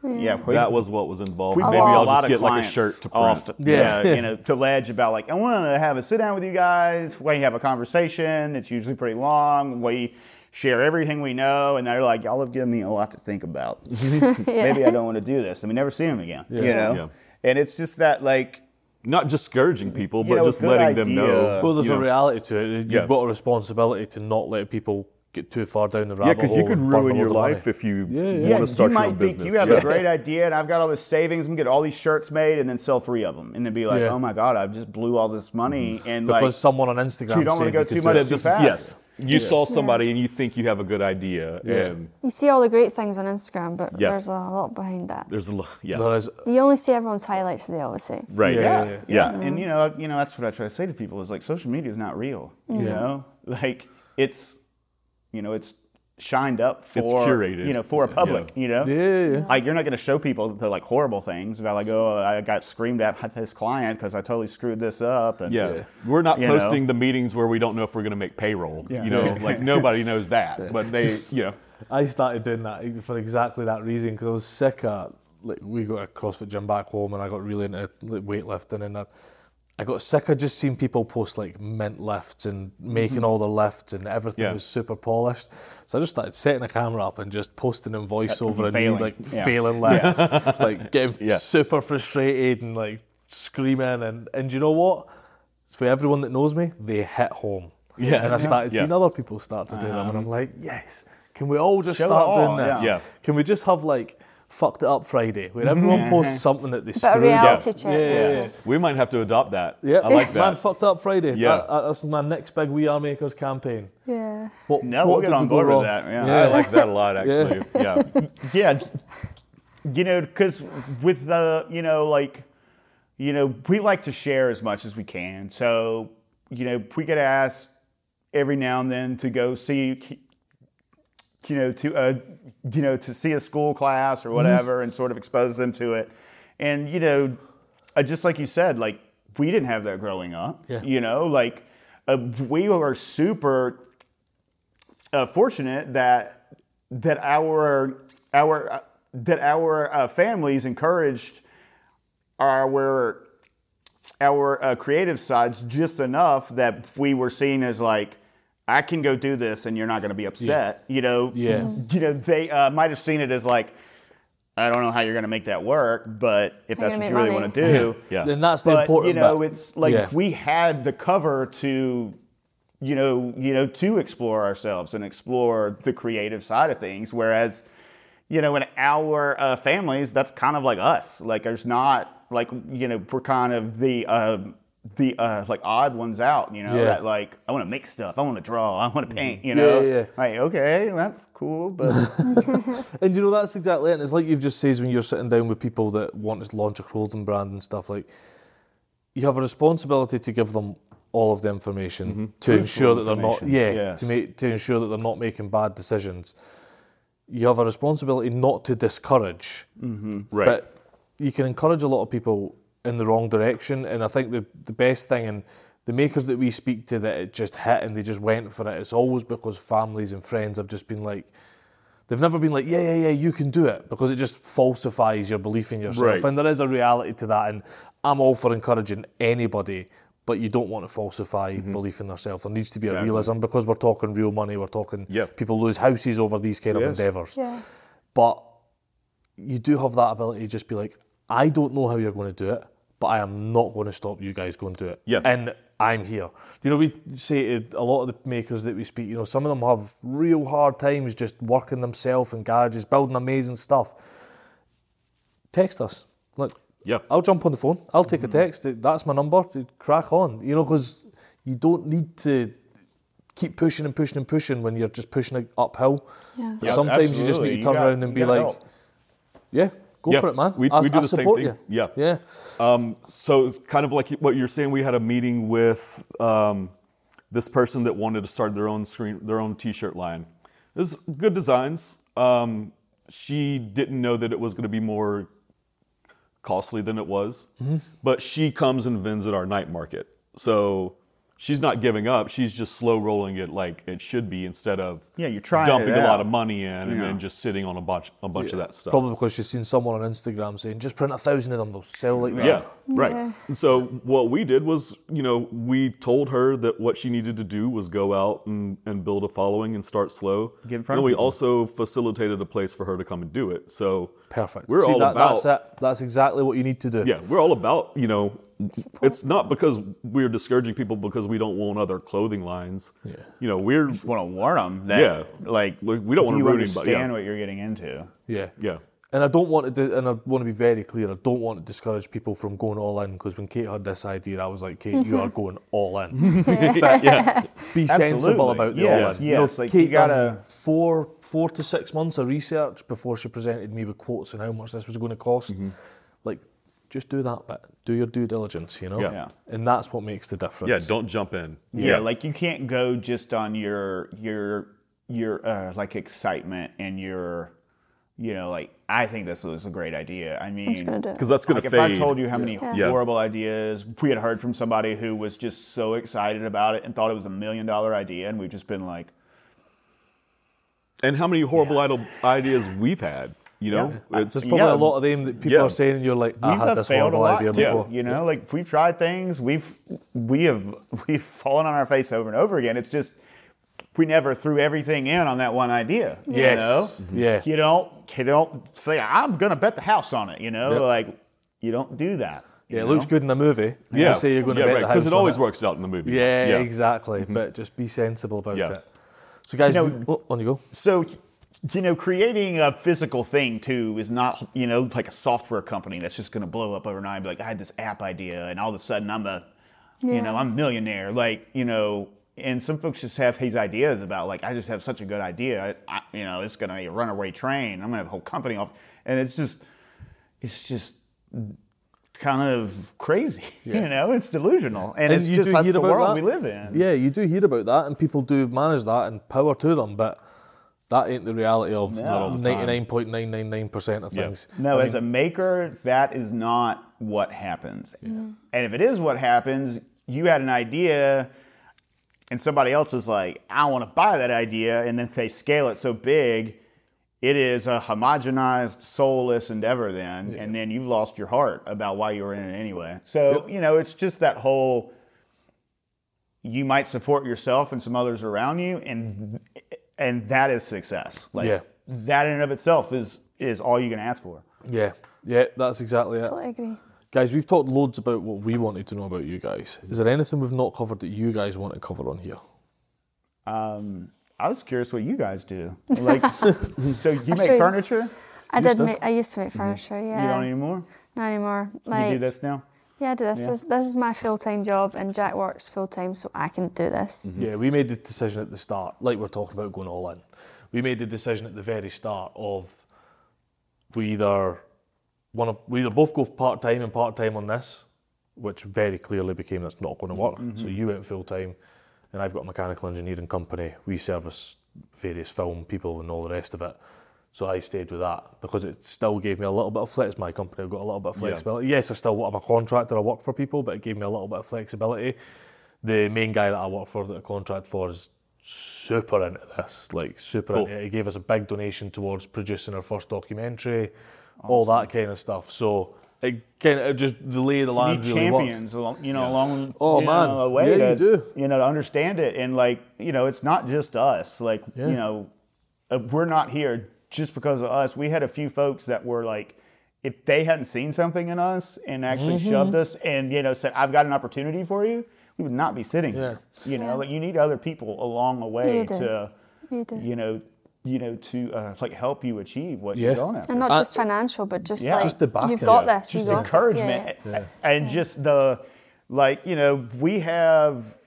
Yeah, that was what was involved. Maybe I'll lot just of get like a shirt to print. To Ledge about like, I want to have a sit down with you guys. We have a conversation. It's usually pretty long. We share everything we know, and they're like, y'all have given me a lot to think about. Maybe I don't want to do this, and we never see them again. You know, and it's just that like. Not discouraging people, but just letting them know. Well, there's a reality to it. You've got a responsibility to not let people get too far down the rabbit hole. Yeah, because you could ruin your life if you want to start your own business. You have a great idea, and I've got all this savings. I'm going to get all these shirts made and then sell 3 of them. And then be like, oh my God, I just blew all this money. And because someone on Instagram you don't want to go too much too fast. Yes. You saw somebody and you think you have a good idea. And you see all the great things on Instagram, but there's a lot behind that. There's a lot, You only see everyone's highlights, as they always say. Right. Yeah. And you know, that's what I try to say to people is like, social media is not real. You know, like it's shined up for, it's curated, for a public, like you're not going to show people the like horrible things about like, oh, I got screamed at by this client because I totally screwed this up. And, we're not posting the meetings where we don't know if we're going to make payroll. Like nobody knows that, but they, I started doing that for exactly that reason because I was sick of, like, we got a CrossFit gym back home and I got really into weightlifting and I got sick of just seeing people post like mint lifts and making all the lifts and everything was super polished. So I just started setting a camera up and just posting in voiceover and failing lifts, like getting super frustrated and like screaming and you know what? For everyone that knows me, they hit home. And I started seeing other people start to do them and I'm like, yes, can we all just start doing this? Can we just have like Fucked It Up Friday, where everyone posts something that they screwed up. But a reality check. We might have to adopt that. Yeah. I like that. Man, Fucked It Up Friday. That's my next big We Are Makers campaign. Yeah. We'll get on board with that. I like that a lot, actually. Because with the, we like to share as much as we can. So, we get asked every now and then to go see, to see a school class or whatever and sort of expose them to it. And, just like you said, like, we didn't have that growing up. We are super fortunate that our families encouraged our creative sides just enough that we were seen as like, I can go do this and you're not going to be upset. They might have seen it as like, I don't know how you're going to make that work, but if that's what you really want to do, then that's the important bit. It's like we had the cover to, to explore ourselves and explore the creative side of things. Whereas, in our families, that's kind of like us. Like there's not like, we're kind of the like odd ones out, that like, I want to make stuff, I want to draw, I want to paint, Like, okay, that's cool, but... And that's exactly it. And it's like you've just said when you're sitting down with people that want to launch a clothing brand and stuff, like, you have a responsibility to give them all of the information to ensure that they're not, to ensure that they're not making bad decisions. You have a responsibility not to discourage, but you can encourage a lot of people in the wrong direction, and I think the best thing, and the makers that we speak to that it just hit and they just went for it, it's always because families and friends have just been like, they've never been like, yeah, you can do it, because it just falsifies your belief in yourself. And there is a reality to that, and I'm all for encouraging anybody, but you don't want to falsify belief in yourself. There needs to be a realism, because we're talking real money, we're talking people lose houses over these kind of endeavours. But you do have that ability to just be like, I don't know how you're going to do it, but I am not going to stop you guys going to do it. And I'm here. We say to a lot of the makers that we speak, some of them have real hard times just working themselves in garages, building amazing stuff. Text us. Look, I'll jump on the phone. I'll take a text. That's my number. Crack on. Because you don't need to keep pushing and pushing and pushing when you're just pushing uphill. Sometimes you just need to turn around and be like, go for it, man. We do the same thing. You. So kind of like what you're saying, we had a meeting with this person that wanted to start their own T-shirt line. It was good designs. She didn't know that it was going to be more costly than it was, but she comes and vends at our night market. So she's not giving up. She's just slow rolling it like it should be instead of you're trying dumping it a lot out. of money in and then just sitting on a bunch of that stuff. Probably because she's seen someone on Instagram saying, just print 1,000 of them, they'll sell like that. Yeah, right. And so what we did was, we told her that what she needed to do was go out and build a following and start slow. Get in front and of we people. also facilitated a place for her to come and do it. So Perfect. we're all about... That's it. That's exactly what you need to do. Yeah, we're all about, it's not because we're discouraging people because we don't want other clothing lines. Yeah. We're... Just want to warn them that, we don't want to ruin anybody. understand what you're getting into. Yeah. Yeah. And I don't want to and I want to be very clear, I don't want to discourage people from going all in, because when Kate had this idea, I was like, Kate, you are going all in. But be sensible about the all in. Yes, Kate you gotta... done 4 to 6 months of research before she presented me with quotes on how much this was going to cost. Just do that bit. Do your due diligence, Yeah. And that's what makes the difference. Yeah, don't jump in. Yeah, you can't go just on your excitement and your, I think this is a great idea. I mean, because that's going to if fade. I told you how many horrible ideas we had heard from somebody who was just so excited about it and thought it was $1 million idea, and we've just been like, and how many horrible ideas we've had. There's probably a lot of them that people are saying, and you're like, I had this horrible idea before. We've tried things, we've fallen on our face over and over again. It's just we never threw everything in on that one idea. Yes. Yeah. You don't say I'm gonna bet the house on it. You don't do that. It looks good in a movie. You say you're going to bet the house because it always works out in the movie. Yeah, exactly. But just be sensible about it. So guys, on you go. So. Creating a physical thing too is not, like a software company that's just going to blow up overnight and be like, I had this app idea and all of a sudden I'm I'm a millionaire. And some folks just have these ideas about I just have such a good idea. It's going to be a runaway train. I'm going to have a whole company off. And it's just kind of crazy. It's delusional. And it's just like the world we live in. Yeah, you do hear about that and people do manage that and power to them, but that ain't the reality of 99.999% of things. No, as a maker, that is not what happens. Yeah. And if it is what happens, you had an idea and somebody else is like, I want to buy that idea, and then they scale it so big, it is a homogenized, soulless endeavor then, and then you've lost your heart about why you were in it anyway. So, it's just that whole, you might support yourself and some others around you, and that is success. That in and of itself is all you can ask for. Yeah, that's exactly it. Totally agree. Guys, we've talked loads about what we wanted to know about you guys. Is there anything we've not covered that you guys want to cover on here? I was curious what you guys do. So you make furniture? I used to make furniture, yeah. You don't anymore? Not anymore. You do this now? Yeah, I do this. Yeah. This is my full-time job, and Jack works full-time, so I can do this. Yeah, we made the decision at the start, like we're talking about going all in. We made the decision at the very start of we either both go part-time and part-time on this, which very clearly became that's not going to work. Mm-hmm. So you went full-time, and I've got a mechanical engineering company. We service various film people and all the rest of it. So I stayed with that because it still gave me a little bit of flex. My company, I've got a little bit of flexibility. Yes, I still I'm a contractor, I work for people, but it gave me a little bit of flexibility. The main guy that I work for, that I contract for, is super into this, into it. He gave us a big donation towards producing our first documentary, all that kind of stuff. So it kind of just the lay of the land really champions, worked. Along a way you do. To understand it, and it's not just us. We're not here just because of us. We had a few folks that were like, if they hadn't seen something in us and actually shoved us and said, I've got an opportunity for you, we would not be sitting here. You need other people along the way to help you achieve what you're going after. And not just financial, but just just the back you've got this. Just encouragement. And just the we have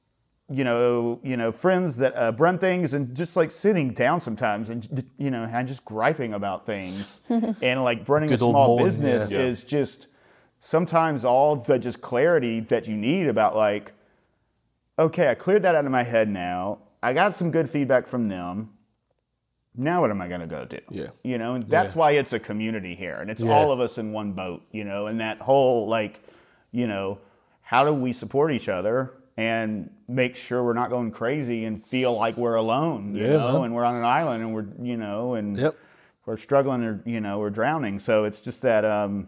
friends that run things and just sitting down sometimes and and just griping about things and running a small business is just sometimes all the just clarity that you need about okay, I cleared that out of my head now. I got some good feedback from them. Now what am I going to go do? And that's why it's a community here, and it's all of us in one boat, and that whole how do we support each other and make sure we're not going crazy and feel like we're alone, you know, and we're on an island and we're, you know, and we're struggling or, you know, we're drowning. So it's just that,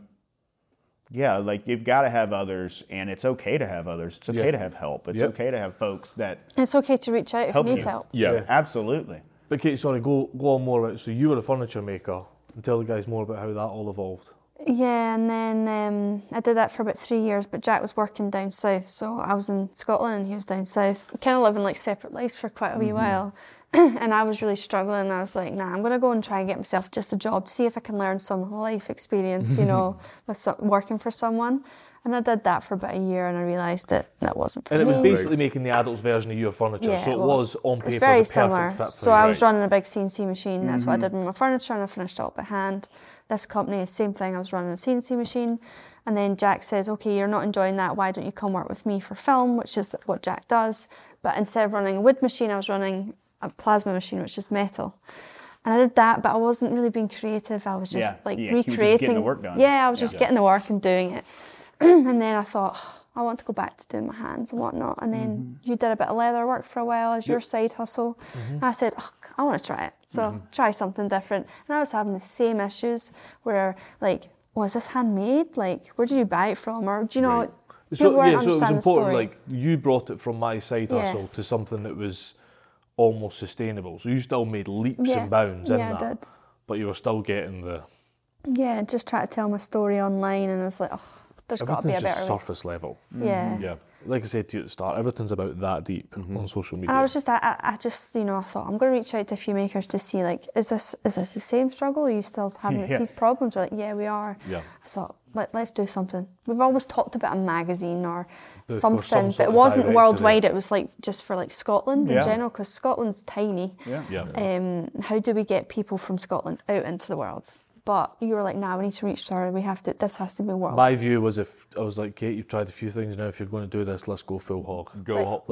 like you've got to have others, and it's okay to have others. It's okay to have help. It's okay to have folks that it's okay to reach out if you need help. Yeah, absolutely. But Kate, sorry, go on more about. So you were a furniture maker, and tell the guys more about how that all evolved. Yeah, and then I did that for about 3 years, but Jack was working down south, so I was in Scotland and he was down south. We kind of living like separate lives for quite a wee while, and I was really struggling, and I was like, nah, I'm going to go and try and get myself just a job to see if I can learn some life experience, you know, with working for someone. And I did that for about a year, and I realised that wasn't for me. And it was basically making the adults' version of your furniture, so it was on paper very the perfect similar. fit for so you. I was running a big CNC machine. That's what I did with my furniture, and I finished it up by hand. This company, the same thing. I was running a CNC machine, and then Jack says, "Okay, you're not enjoying that. Why don't you come work with me for film?" Which is what Jack does. But instead of running a wood machine, I was running a plasma machine, which is metal. And I did that, but I wasn't really being creative. I was just recreating. Just getting the work done. Yeah, I was just getting the work and doing it. And then I thought, I want to go back to doing my hands and whatnot. And then you did a bit of leather work for a while as your side hustle. And I said, I want to try it. So try something different. And I was having the same issues where, like, was this handmade? Like, where did you buy it from? Or do you know, So people weren't it was understanding the important. story. Like you brought it from my side hustle to something that was almost sustainable. So you still made leaps and bounds in that. I did. But you were still getting the. Yeah, just try to tell my story online, and I was like, there's got to be a better way. Everything's just surface level. Yeah. Yeah. Like I said to you at the start, everything's about that deep on social media. And I was just, I just, you know, I thought I'm going to reach out to a few makers to see, like, is this the same struggle? Are you still having these problems? We're like, yeah, we are. Yeah. I thought, let's do something. We've always talked about a magazine or Some something, sort but it of wasn't directory. worldwide. It was like just for like Scotland in Yeah. general, because Scotland's tiny. Yeah. How do we get people from Scotland out into the world? But you were like, nah, we need to reach there. This has to be world. My view was, if I was like, Kate, you've tried a few things now. If you're going to do this, let's go full hog.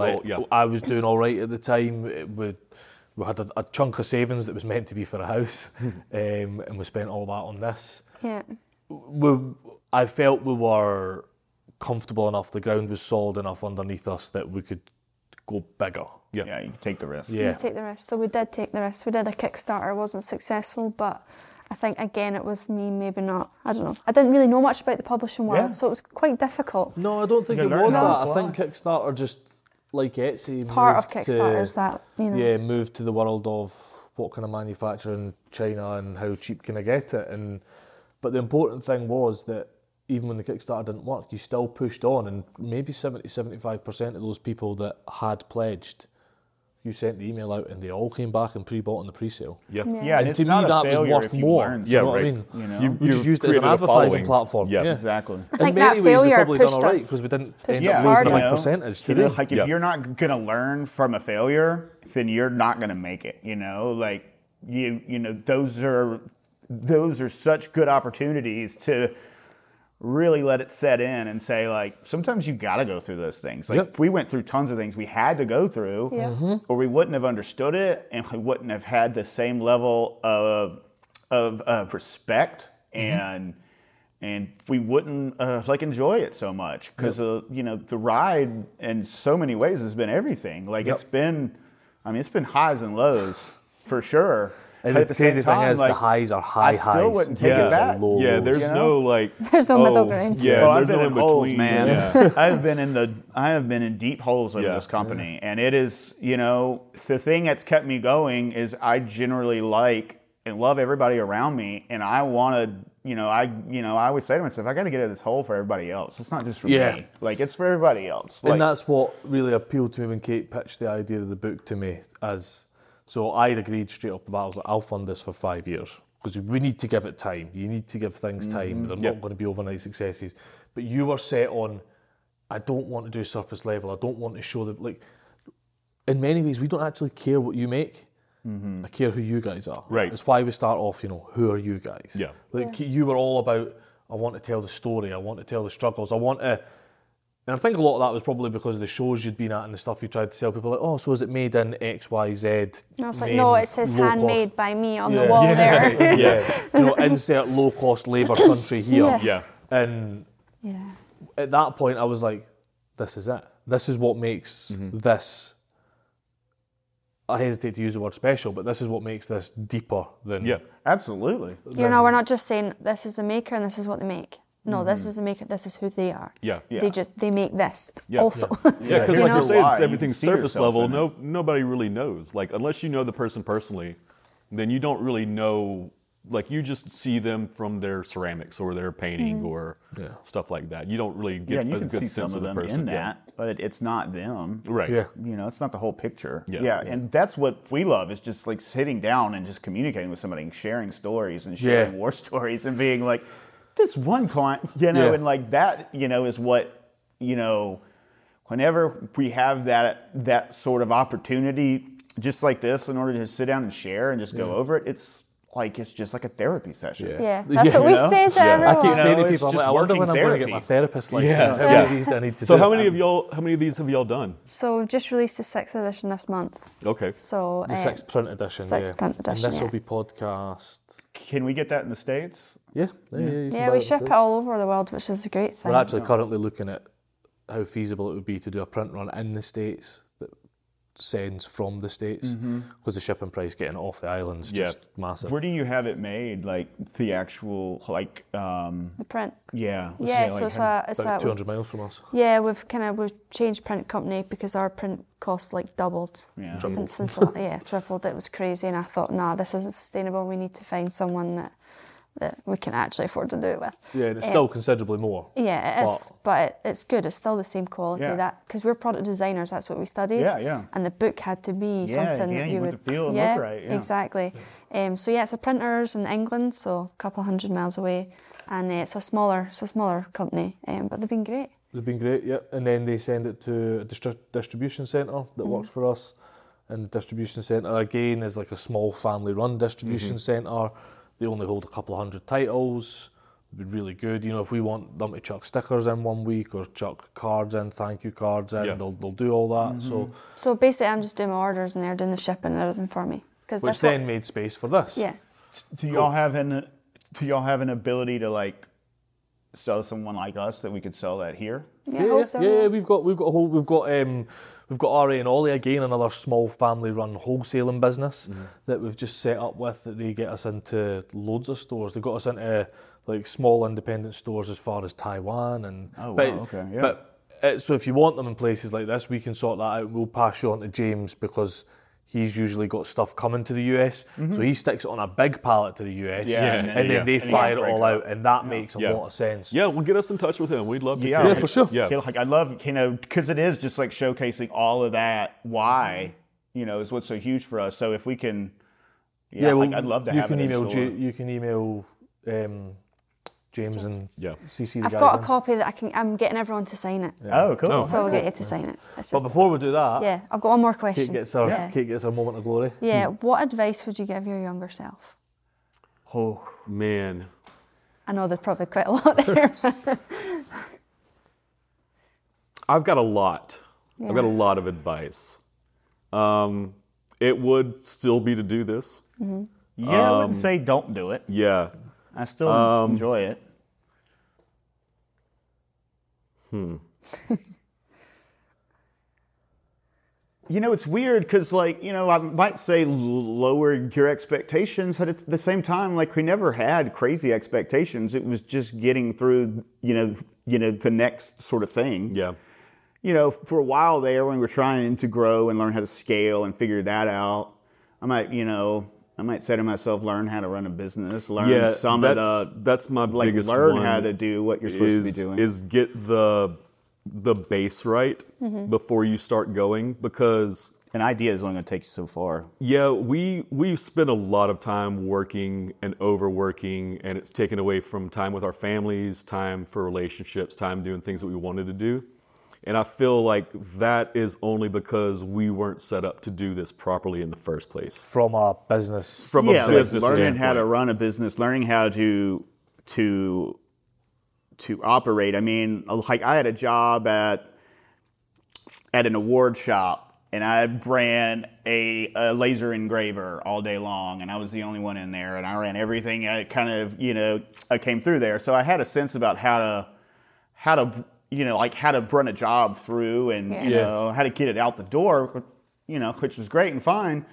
I was doing all right at the time. We had a chunk of savings that was meant to be for a house, and we spent all that on this. Yeah. I felt we were comfortable enough. The ground was solid enough underneath us that we could go bigger. Yeah, you take the risk. We take the risk. So we did take the risk. We did a Kickstarter. It wasn't successful, but I think, again, it was me, maybe not. I don't know. I didn't really know much about the publishing world, so it was quite difficult. No, I don't think it was that. I think Kickstarter, just like Etsy, Part of Kickstarter is that, you know. Yeah, moved to the world of what can I manufacture in China and how cheap can I get it. But the important thing was that even when the Kickstarter didn't work, you still pushed on, and maybe 70-75% of those people that had pledged, you sent the email out and they all came back and pre-bought on the pre-sale. Yeah, and it's to me not a that was failure worth if you more. learn. You know what I mean? You know? We just used it as an advertising platform. Yeah, exactly. I think in many that ways, we failure probably done pushed all right us. because we didn't pushed end us up losing a harder. big percentage to You know, them. like if you're not going to learn from a failure, then you're not going to make it. You know, like you know, those are such good opportunities to really let it set in and say, like, sometimes you got to go through those things. Like we went through tons of things we had to go through, or we wouldn't have understood it, and we wouldn't have had the same level of respect, and we wouldn't enjoy it so much because you know, the ride in so many ways has been everything. Like it's been highs and lows for sure. And But the crazy thing is, the highs are high highs. I still wouldn't take it back. Low Yeah, lows. there's You know? no like. There's no middle ground. Yeah, Well, I've there's been no in holes, between. man. Yeah. I have been in deep holes over this company, and it is, you know, the thing that's kept me going is I generally like and love everybody around me, and I want to, I always say to myself, I got to get out of this hole for everybody else. It's not just for me. Like, it's for everybody else. And that's what really appealed to me when Kate pitched the idea of the book to me. So I'd agreed straight off the bat, I was like, I'll fund this for 5 years because we need to give it time. You need to give things time. They're not going to be overnight successes. But you were set on, I don't want to do surface level. I don't want to show them. Like, in many ways, we don't actually care what you make. I care who you guys are. Right. It's why we start off, who are you guys? Yeah. You were all about, I want to tell the story. I want to tell the struggles. I want to... And I think a lot of that was probably because of the shows you'd been at and the stuff you tried to tell people, like, oh, so is it made in X, Y, Z? And I was like, no, it says handmade by me on the wall there. Insert low-cost labour country here. Yeah. And at that point, I was like, this is it. this is what makes this, I hesitate to use the word special, but this is what makes this deeper than... Yeah, absolutely. We're not just saying this is the maker and this is what they make. No, this is the maker, this is who they are. Yeah. They make this also. Yeah, because like you're saying, everything's see surface level. yourself Nobody really knows. Like, unless you know the person personally, then you don't really know. Like, you just see them from their ceramics or their painting or stuff like that. You don't really get you a can good see sense some of of the them person. in that, but it's not them. Right. Yeah. It's not the whole picture. Yeah. And that's what we love, is just like sitting down and just communicating with somebody and sharing stories and sharing war stories and being like, this one client, and like that, is what, whenever we have that sort of opportunity just like this, in order to sit down and share and just go over it, it's just like a therapy session. Yeah, that's what we say to everyone. I keep saying to it's people, I'm just like, I wonder when I'm going to get working my therapist license. Yeah. How many of these do I need to do? So how many of these have y'all done? So we've just released the 6th edition this month. Okay. So The 6th print edition, sixth print edition, And this will yeah. be podcast. Can we get that in the States? Yeah. You can Yeah, buy we it ship in it the all over the world, which is a great thing. We're actually currently looking at how feasible it would be to do a print run in the States that sends from the States, because the shipping price getting it off the islands is just massive. Where do you have it made? Like the actual, The print. yeah. Yeah, so it's About a 200 miles from us. yeah, we've changed print company because our print costs like doubled. Yeah. Tripled. Since tripled. It was crazy, and I thought, nah, this isn't sustainable. We need to find someone that we can actually afford to do it with. Yeah, and it's still considerably more. Yeah, it is, but it's good. It's still the same quality. Yeah. That because we're product designers, that's what we studied. Yeah. And the book had to be something that you you want would the feel and look right. Yeah. exactly. So it's a printers in England, so a couple hundred miles away, and it's a smaller company, but they've been great. They've been great, yeah. And then they send it to a distribution centre that works for us. And the distribution centre, again, is like a small family-run distribution centre. They only hold a couple of hundred titles. It'd be really good. If we want them to chuck stickers in one week or chuck cards in, thank you cards in, they'll do all that. So basically, I'm just doing my orders, and they're doing the shipping and everything for me. Which then made space for this. Yeah. Do y'all have an ability to like sell to someone like us that we could sell that here? Yeah. We've got RA and Ollie, again, another small family-run wholesaling business that we've just set up with, that they get us into loads of stores. They got us into like small independent stores as far as Taiwan and. Okay, yeah. But so if you want them in places like this, we can sort that out. We'll pass you on to James, because he's usually got stuff coming to the US, so he sticks it on a big pallet to the US, and then they fire it all out, and that makes a lot of sense. Yeah, well, get us in touch with him. We'd love to. Yeah, for sure. Yeah. Like I love, because it is just like showcasing all of that. Why, is what's so huge for us. So if we can, I'd love to have it in store. You can email James and CC the I've guys got a in. copy that I'm getting everyone to sign it. Oh, cool. So I'll get you to sign it. It's But just, before we do that, yeah, I've got one more question. Kate gets her moment of glory. Yeah, what advice would you give your younger self? Oh, Man. I know there's probably quite a lot there. I've got a lot. I've got a lot of advice. It would still be to do this. yeah, I wouldn't say don't do it. Yeah. I still enjoy it. It's weird because, I might say lower your expectations, but at the same time, we never had crazy expectations. It was just getting through, the next sort of thing. Yeah. For a while there, when we were trying to grow and learn how to scale and figure that out, I might say to myself, learn how to run a business, learn that's my biggest learn one how to do what you're supposed to be doing. Is get the base right before you start going, because an idea is only going to take you so far. Yeah, we spent a lot of time working and overworking, and it's taken away from time with our families, time for relationships, time doing things that we wanted to do. And I feel like that is only because we weren't set up to do this properly in the first place. From a business learning standpoint. how to run a business, learning how to operate. I mean, I had a job at an award shop, and I ran a laser engraver all day long, and I was the only one in there, and I ran everything. I kind of, I came through there, so I had a sense about how to like how to run a job through and, you know, how to get it out the door, you know, which was great and fine.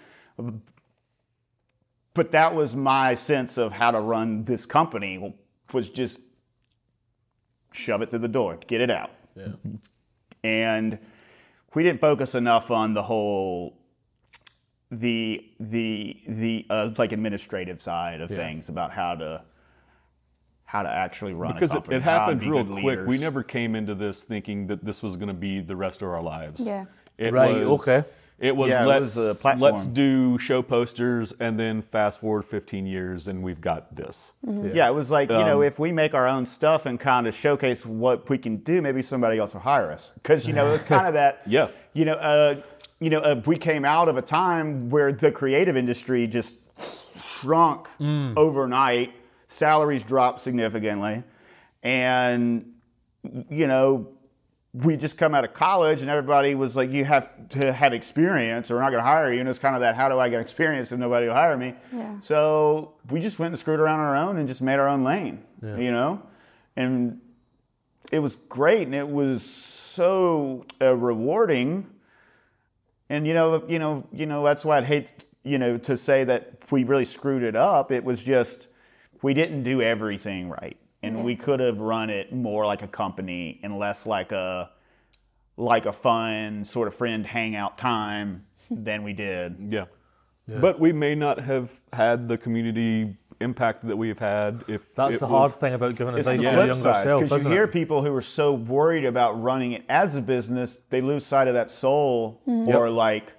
But that was my sense of how to run this company, was just shove it through the door, get it out. Yeah. And we didn't focus enough on the whole, the like administrative side of things about how to actually run because a company. It happened real quick. Leaders. We never came into this thinking that this was going to be the rest of our lives. Yeah. It Right, was, okay. It was, Yeah, it was a platform. let's do show posters and then fast forward 15 years and we've got this. Yeah, it was like, you know, if we make our own stuff and kind of showcase what we can do, maybe somebody else will hire us. Because, you know, it was kind of that, Yeah. We came out of a time where the creative industry just shrunk overnight, salaries dropped significantly, and, you know, we just come out of college and everybody was like, you have to have experience or we're not going to hire you. And it's kind of that, how do I get experience if nobody will hire me? Yeah. So we just went and screwed around on our own and just made our own lane, you know? And it was great and it was so rewarding. And, you know, that's why I'd hate, you know, to say that we really screwed it up. It was just, we didn't do everything right. And we could have run it more like a company and less like a fun sort of friend hangout time than we did. Yeah. But we may not have had the community impact that we've had if That's it the was, hard thing about giving It's advice the to your flip younger side, self, because isn't you hear it? people who are so worried about running it as a business, they lose sight of that soul, or like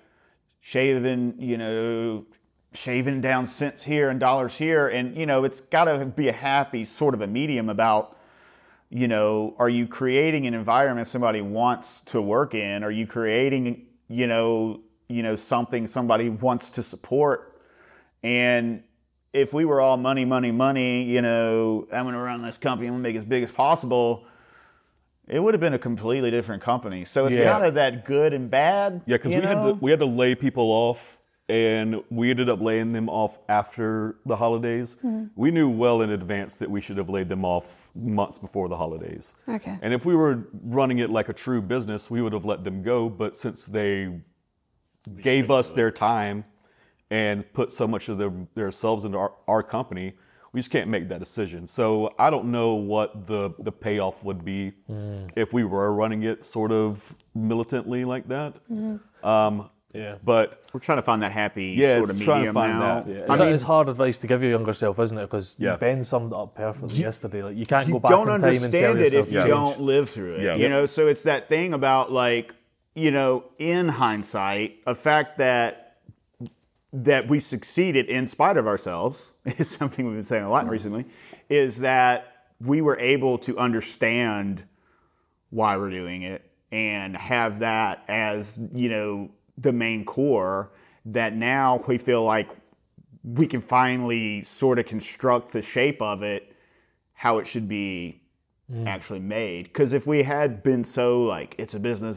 shaving down cents here and dollars here, and you know, it's got to be a happy sort of a medium about, you know, are you creating an environment somebody wants to work in? Are you creating, you know, something somebody wants to support? And if we were all money, you know, I'm going to run this company, I'm going to make it as big as possible, it would have been a completely different company. So it's kind of that good and bad. Yeah, because we had to lay people off, and we ended up laying them off after the holidays. We knew well in advance that we should have laid them off months before the holidays. Okay. And if we were running it like a true business, we would have let them go. But since they gave us their time and put so much of themselves into our company, we just can't make that decision. So I don't know what the payoff would be if we were running it sort of militantly like that. Yeah. But We're trying to find that happy Yeah, sort of it's trying to medium find now. that. Yeah. It's hard advice to give your younger self, isn't it? Because Ben summed it up perfectly yesterday. Like, you can't go You back don't in time and tell understand it yourself if you to don't change. live through it. Yeah. You know, so it's that thing about, like, you know, in hindsight, a fact that we succeeded in spite of ourselves is something we've been saying a lot recently, is that we were able to understand why we're doing it and have that as, you know, the main core, that now we feel like we can finally sort of construct the shape of it, how it should be actually made. Because if we had been so like, it's a business,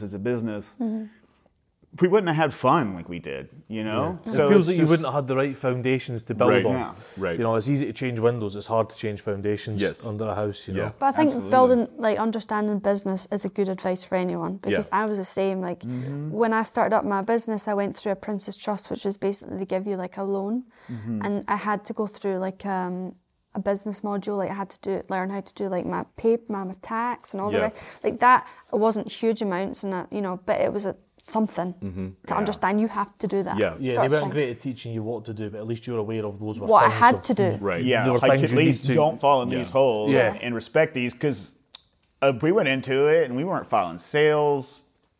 we wouldn't have had fun like we did, you know? It So feels it's like you wouldn't have had the right foundations to build Right. on. Yeah. Right. You know, it's easy to change windows. It's hard to change foundations Yes. under a house, you know. Yeah. But I think Absolutely. building, like, understanding business is a good advice for anyone, because Yeah. I was the same. Like, when I started up my business, I went through a Princess Trust, which is basically they give you like a loan, and I had to go through like a business module. Like, I had to learn how to do like my tax and all the Yeah. rest. Like that, it wasn't huge amounts, and you know, but it was something to understand. You have to do that. Yeah. Yeah, sort they of weren't thing. great at teaching you what to do, but at least you're aware of those were What I things had of- to do. Right. Yeah, There were like things at you need least to- don't fall in these holes Yeah. and respect these, because we went into it and we weren't filing sales.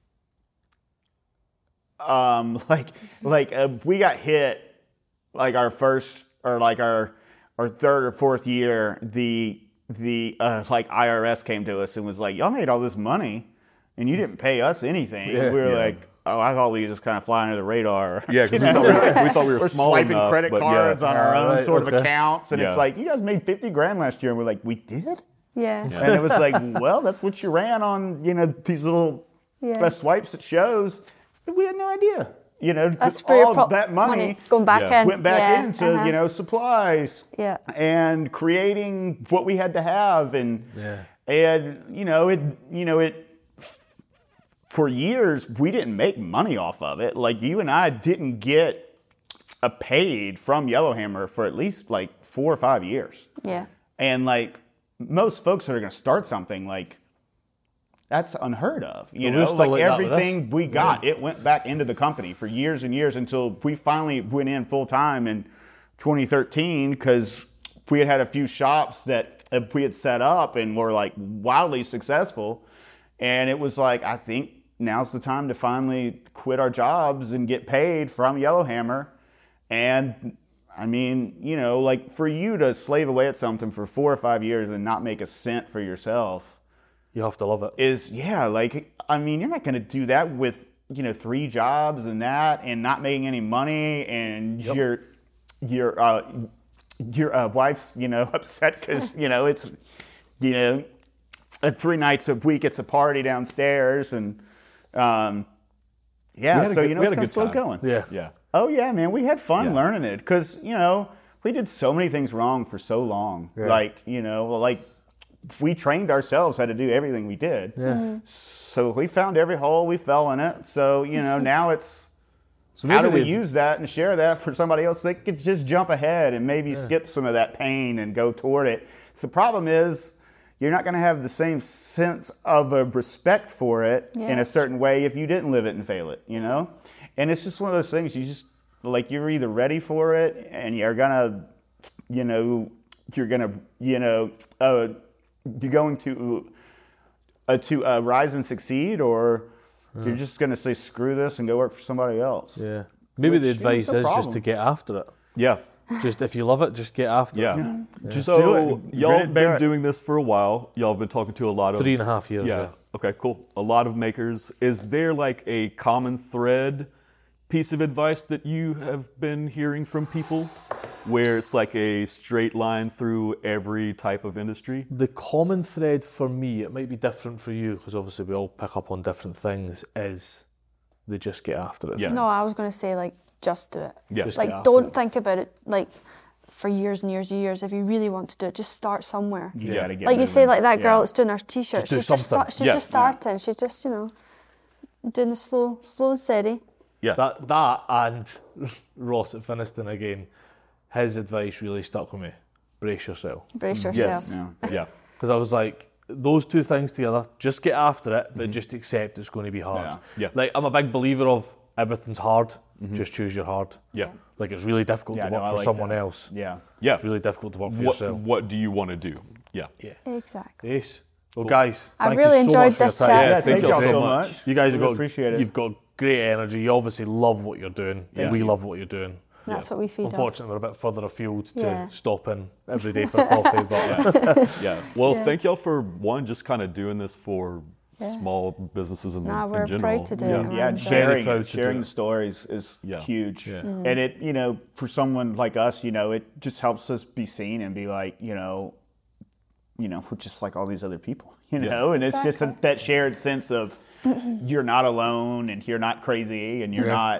We got hit like our first or like our third or fourth year. The like IRS came to us and was like, y'all made all this money and you didn't pay us anything. Yeah. We were Yeah. like, oh, I thought we were just kind of flying under the radar. Yeah, because You know? we thought we were We're small swiping enough, credit but cards on our own Right, sort of okay. accounts, and it's Yeah. like, you guys made $50,000 last year, and we're like, we did? Yeah. And it was like, well, that's what you ran on, you know, these little Yeah. swipes at shows. We had no idea, you know, That's because for your all that money It's going back Yeah. in. went back Yeah, into, you know, supplies Yeah. and creating what we had to have. And, Yeah. And for years we didn't make money off of it. Like you and I didn't get paid from Yellowhammer for at least like 4 or 5 years. Yeah. And like most folks that are going to start something, like that's unheard of. You know, like everything we got, it went back into the company for years and years until we finally went in full time in 2013 because we had a few shops that we had set up and were like wildly successful. And it was like, I think now's the time to finally quit our jobs and get paid from Yellowhammer. And I mean, you know, like for you to slave away at something for 4 or 5 years and not make a cent for yourself. You have to love it. I mean, you're not going to do that with, 3 jobs and that and not making any money and your wife's, upset because, it's, 3 nights a week it's a party downstairs and, so, it's going to slow going. Yeah. Oh, yeah, man, we had fun learning it because, we did so many things wrong for so long. Yeah. We trained ourselves how to do everything we did. Yeah. Mm-hmm. So we found every hole, we fell in it. So, now it's how do we use that and share that for somebody else? They could just jump ahead and maybe skip some of that pain and go toward it. The problem is you're not going to have the same sense of a respect for it in a certain way if you didn't live it and fail it, And it's just one of those things you just, you're either ready for it and you're going to rise and succeed, or you're just going to say screw this and go work for somebody else. Yeah, maybe the advice is just to get after it. Yeah, just if you love it, just get after it. Yeah. Just so y'all have been doing this for a while. Y'all have been talking to a lot of 3.5 years. Yeah. Okay. Cool. A lot of makers. Is there like a common thread piece of advice that you have been hearing from people where it's like a straight line through every type of industry? The common thread for me, it might be different for you because obviously we all pick up on different things, is they just get after it. Yeah. No, I was going to say just do it. Yeah. Just don't think about it for years and years and years. If you really want to do it, just start somewhere. You gotta get moving. You say, that girl that's doing her Just t-shirt. She's just starting. She's just, doing the slow and steady. Yeah. That and Ross at Finiston again, his advice really stuck with me. Brace yourself. Brace yourself. Yes. Yeah. Because I was like, those two things together, just get after it, but just accept it's going to be hard. Yeah. I'm a big believer of everything's hard, just choose your hard. Yeah. It's really difficult to work for someone else. Yeah. Yeah. It's really difficult to work for yourself. What do you want to do? Yeah. Exactly. Yes. Well, guys, I really enjoyed this chat. Yeah, thank y'all so much. You guys you've got great energy. You obviously love what you're doing. Yeah. We love what you're doing. That's what we feed on. Unfortunately, we're a bit further afield to stop in every day for coffee. But yeah. Well, thank y'all for just kind of doing this for small businesses in general. We're proud to do it. Yeah, sharing the stories is huge. Yeah. And it, for someone like us, it just helps us be seen and be like, we're just like all these other people, and it's just that shared sense of you're not alone and you're not crazy and you're not,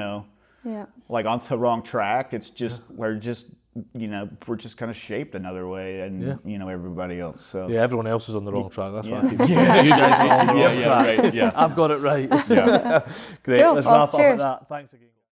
like on the wrong track. It's just, we're just kind of shaped another way and, everybody else. So everyone else is on the wrong track. That's what I keep saying. You guys are on the wrong track. Right, yeah. I've got it right. Yeah. Great. Cool. Let's wrap up Cheers. at that. Thanks again.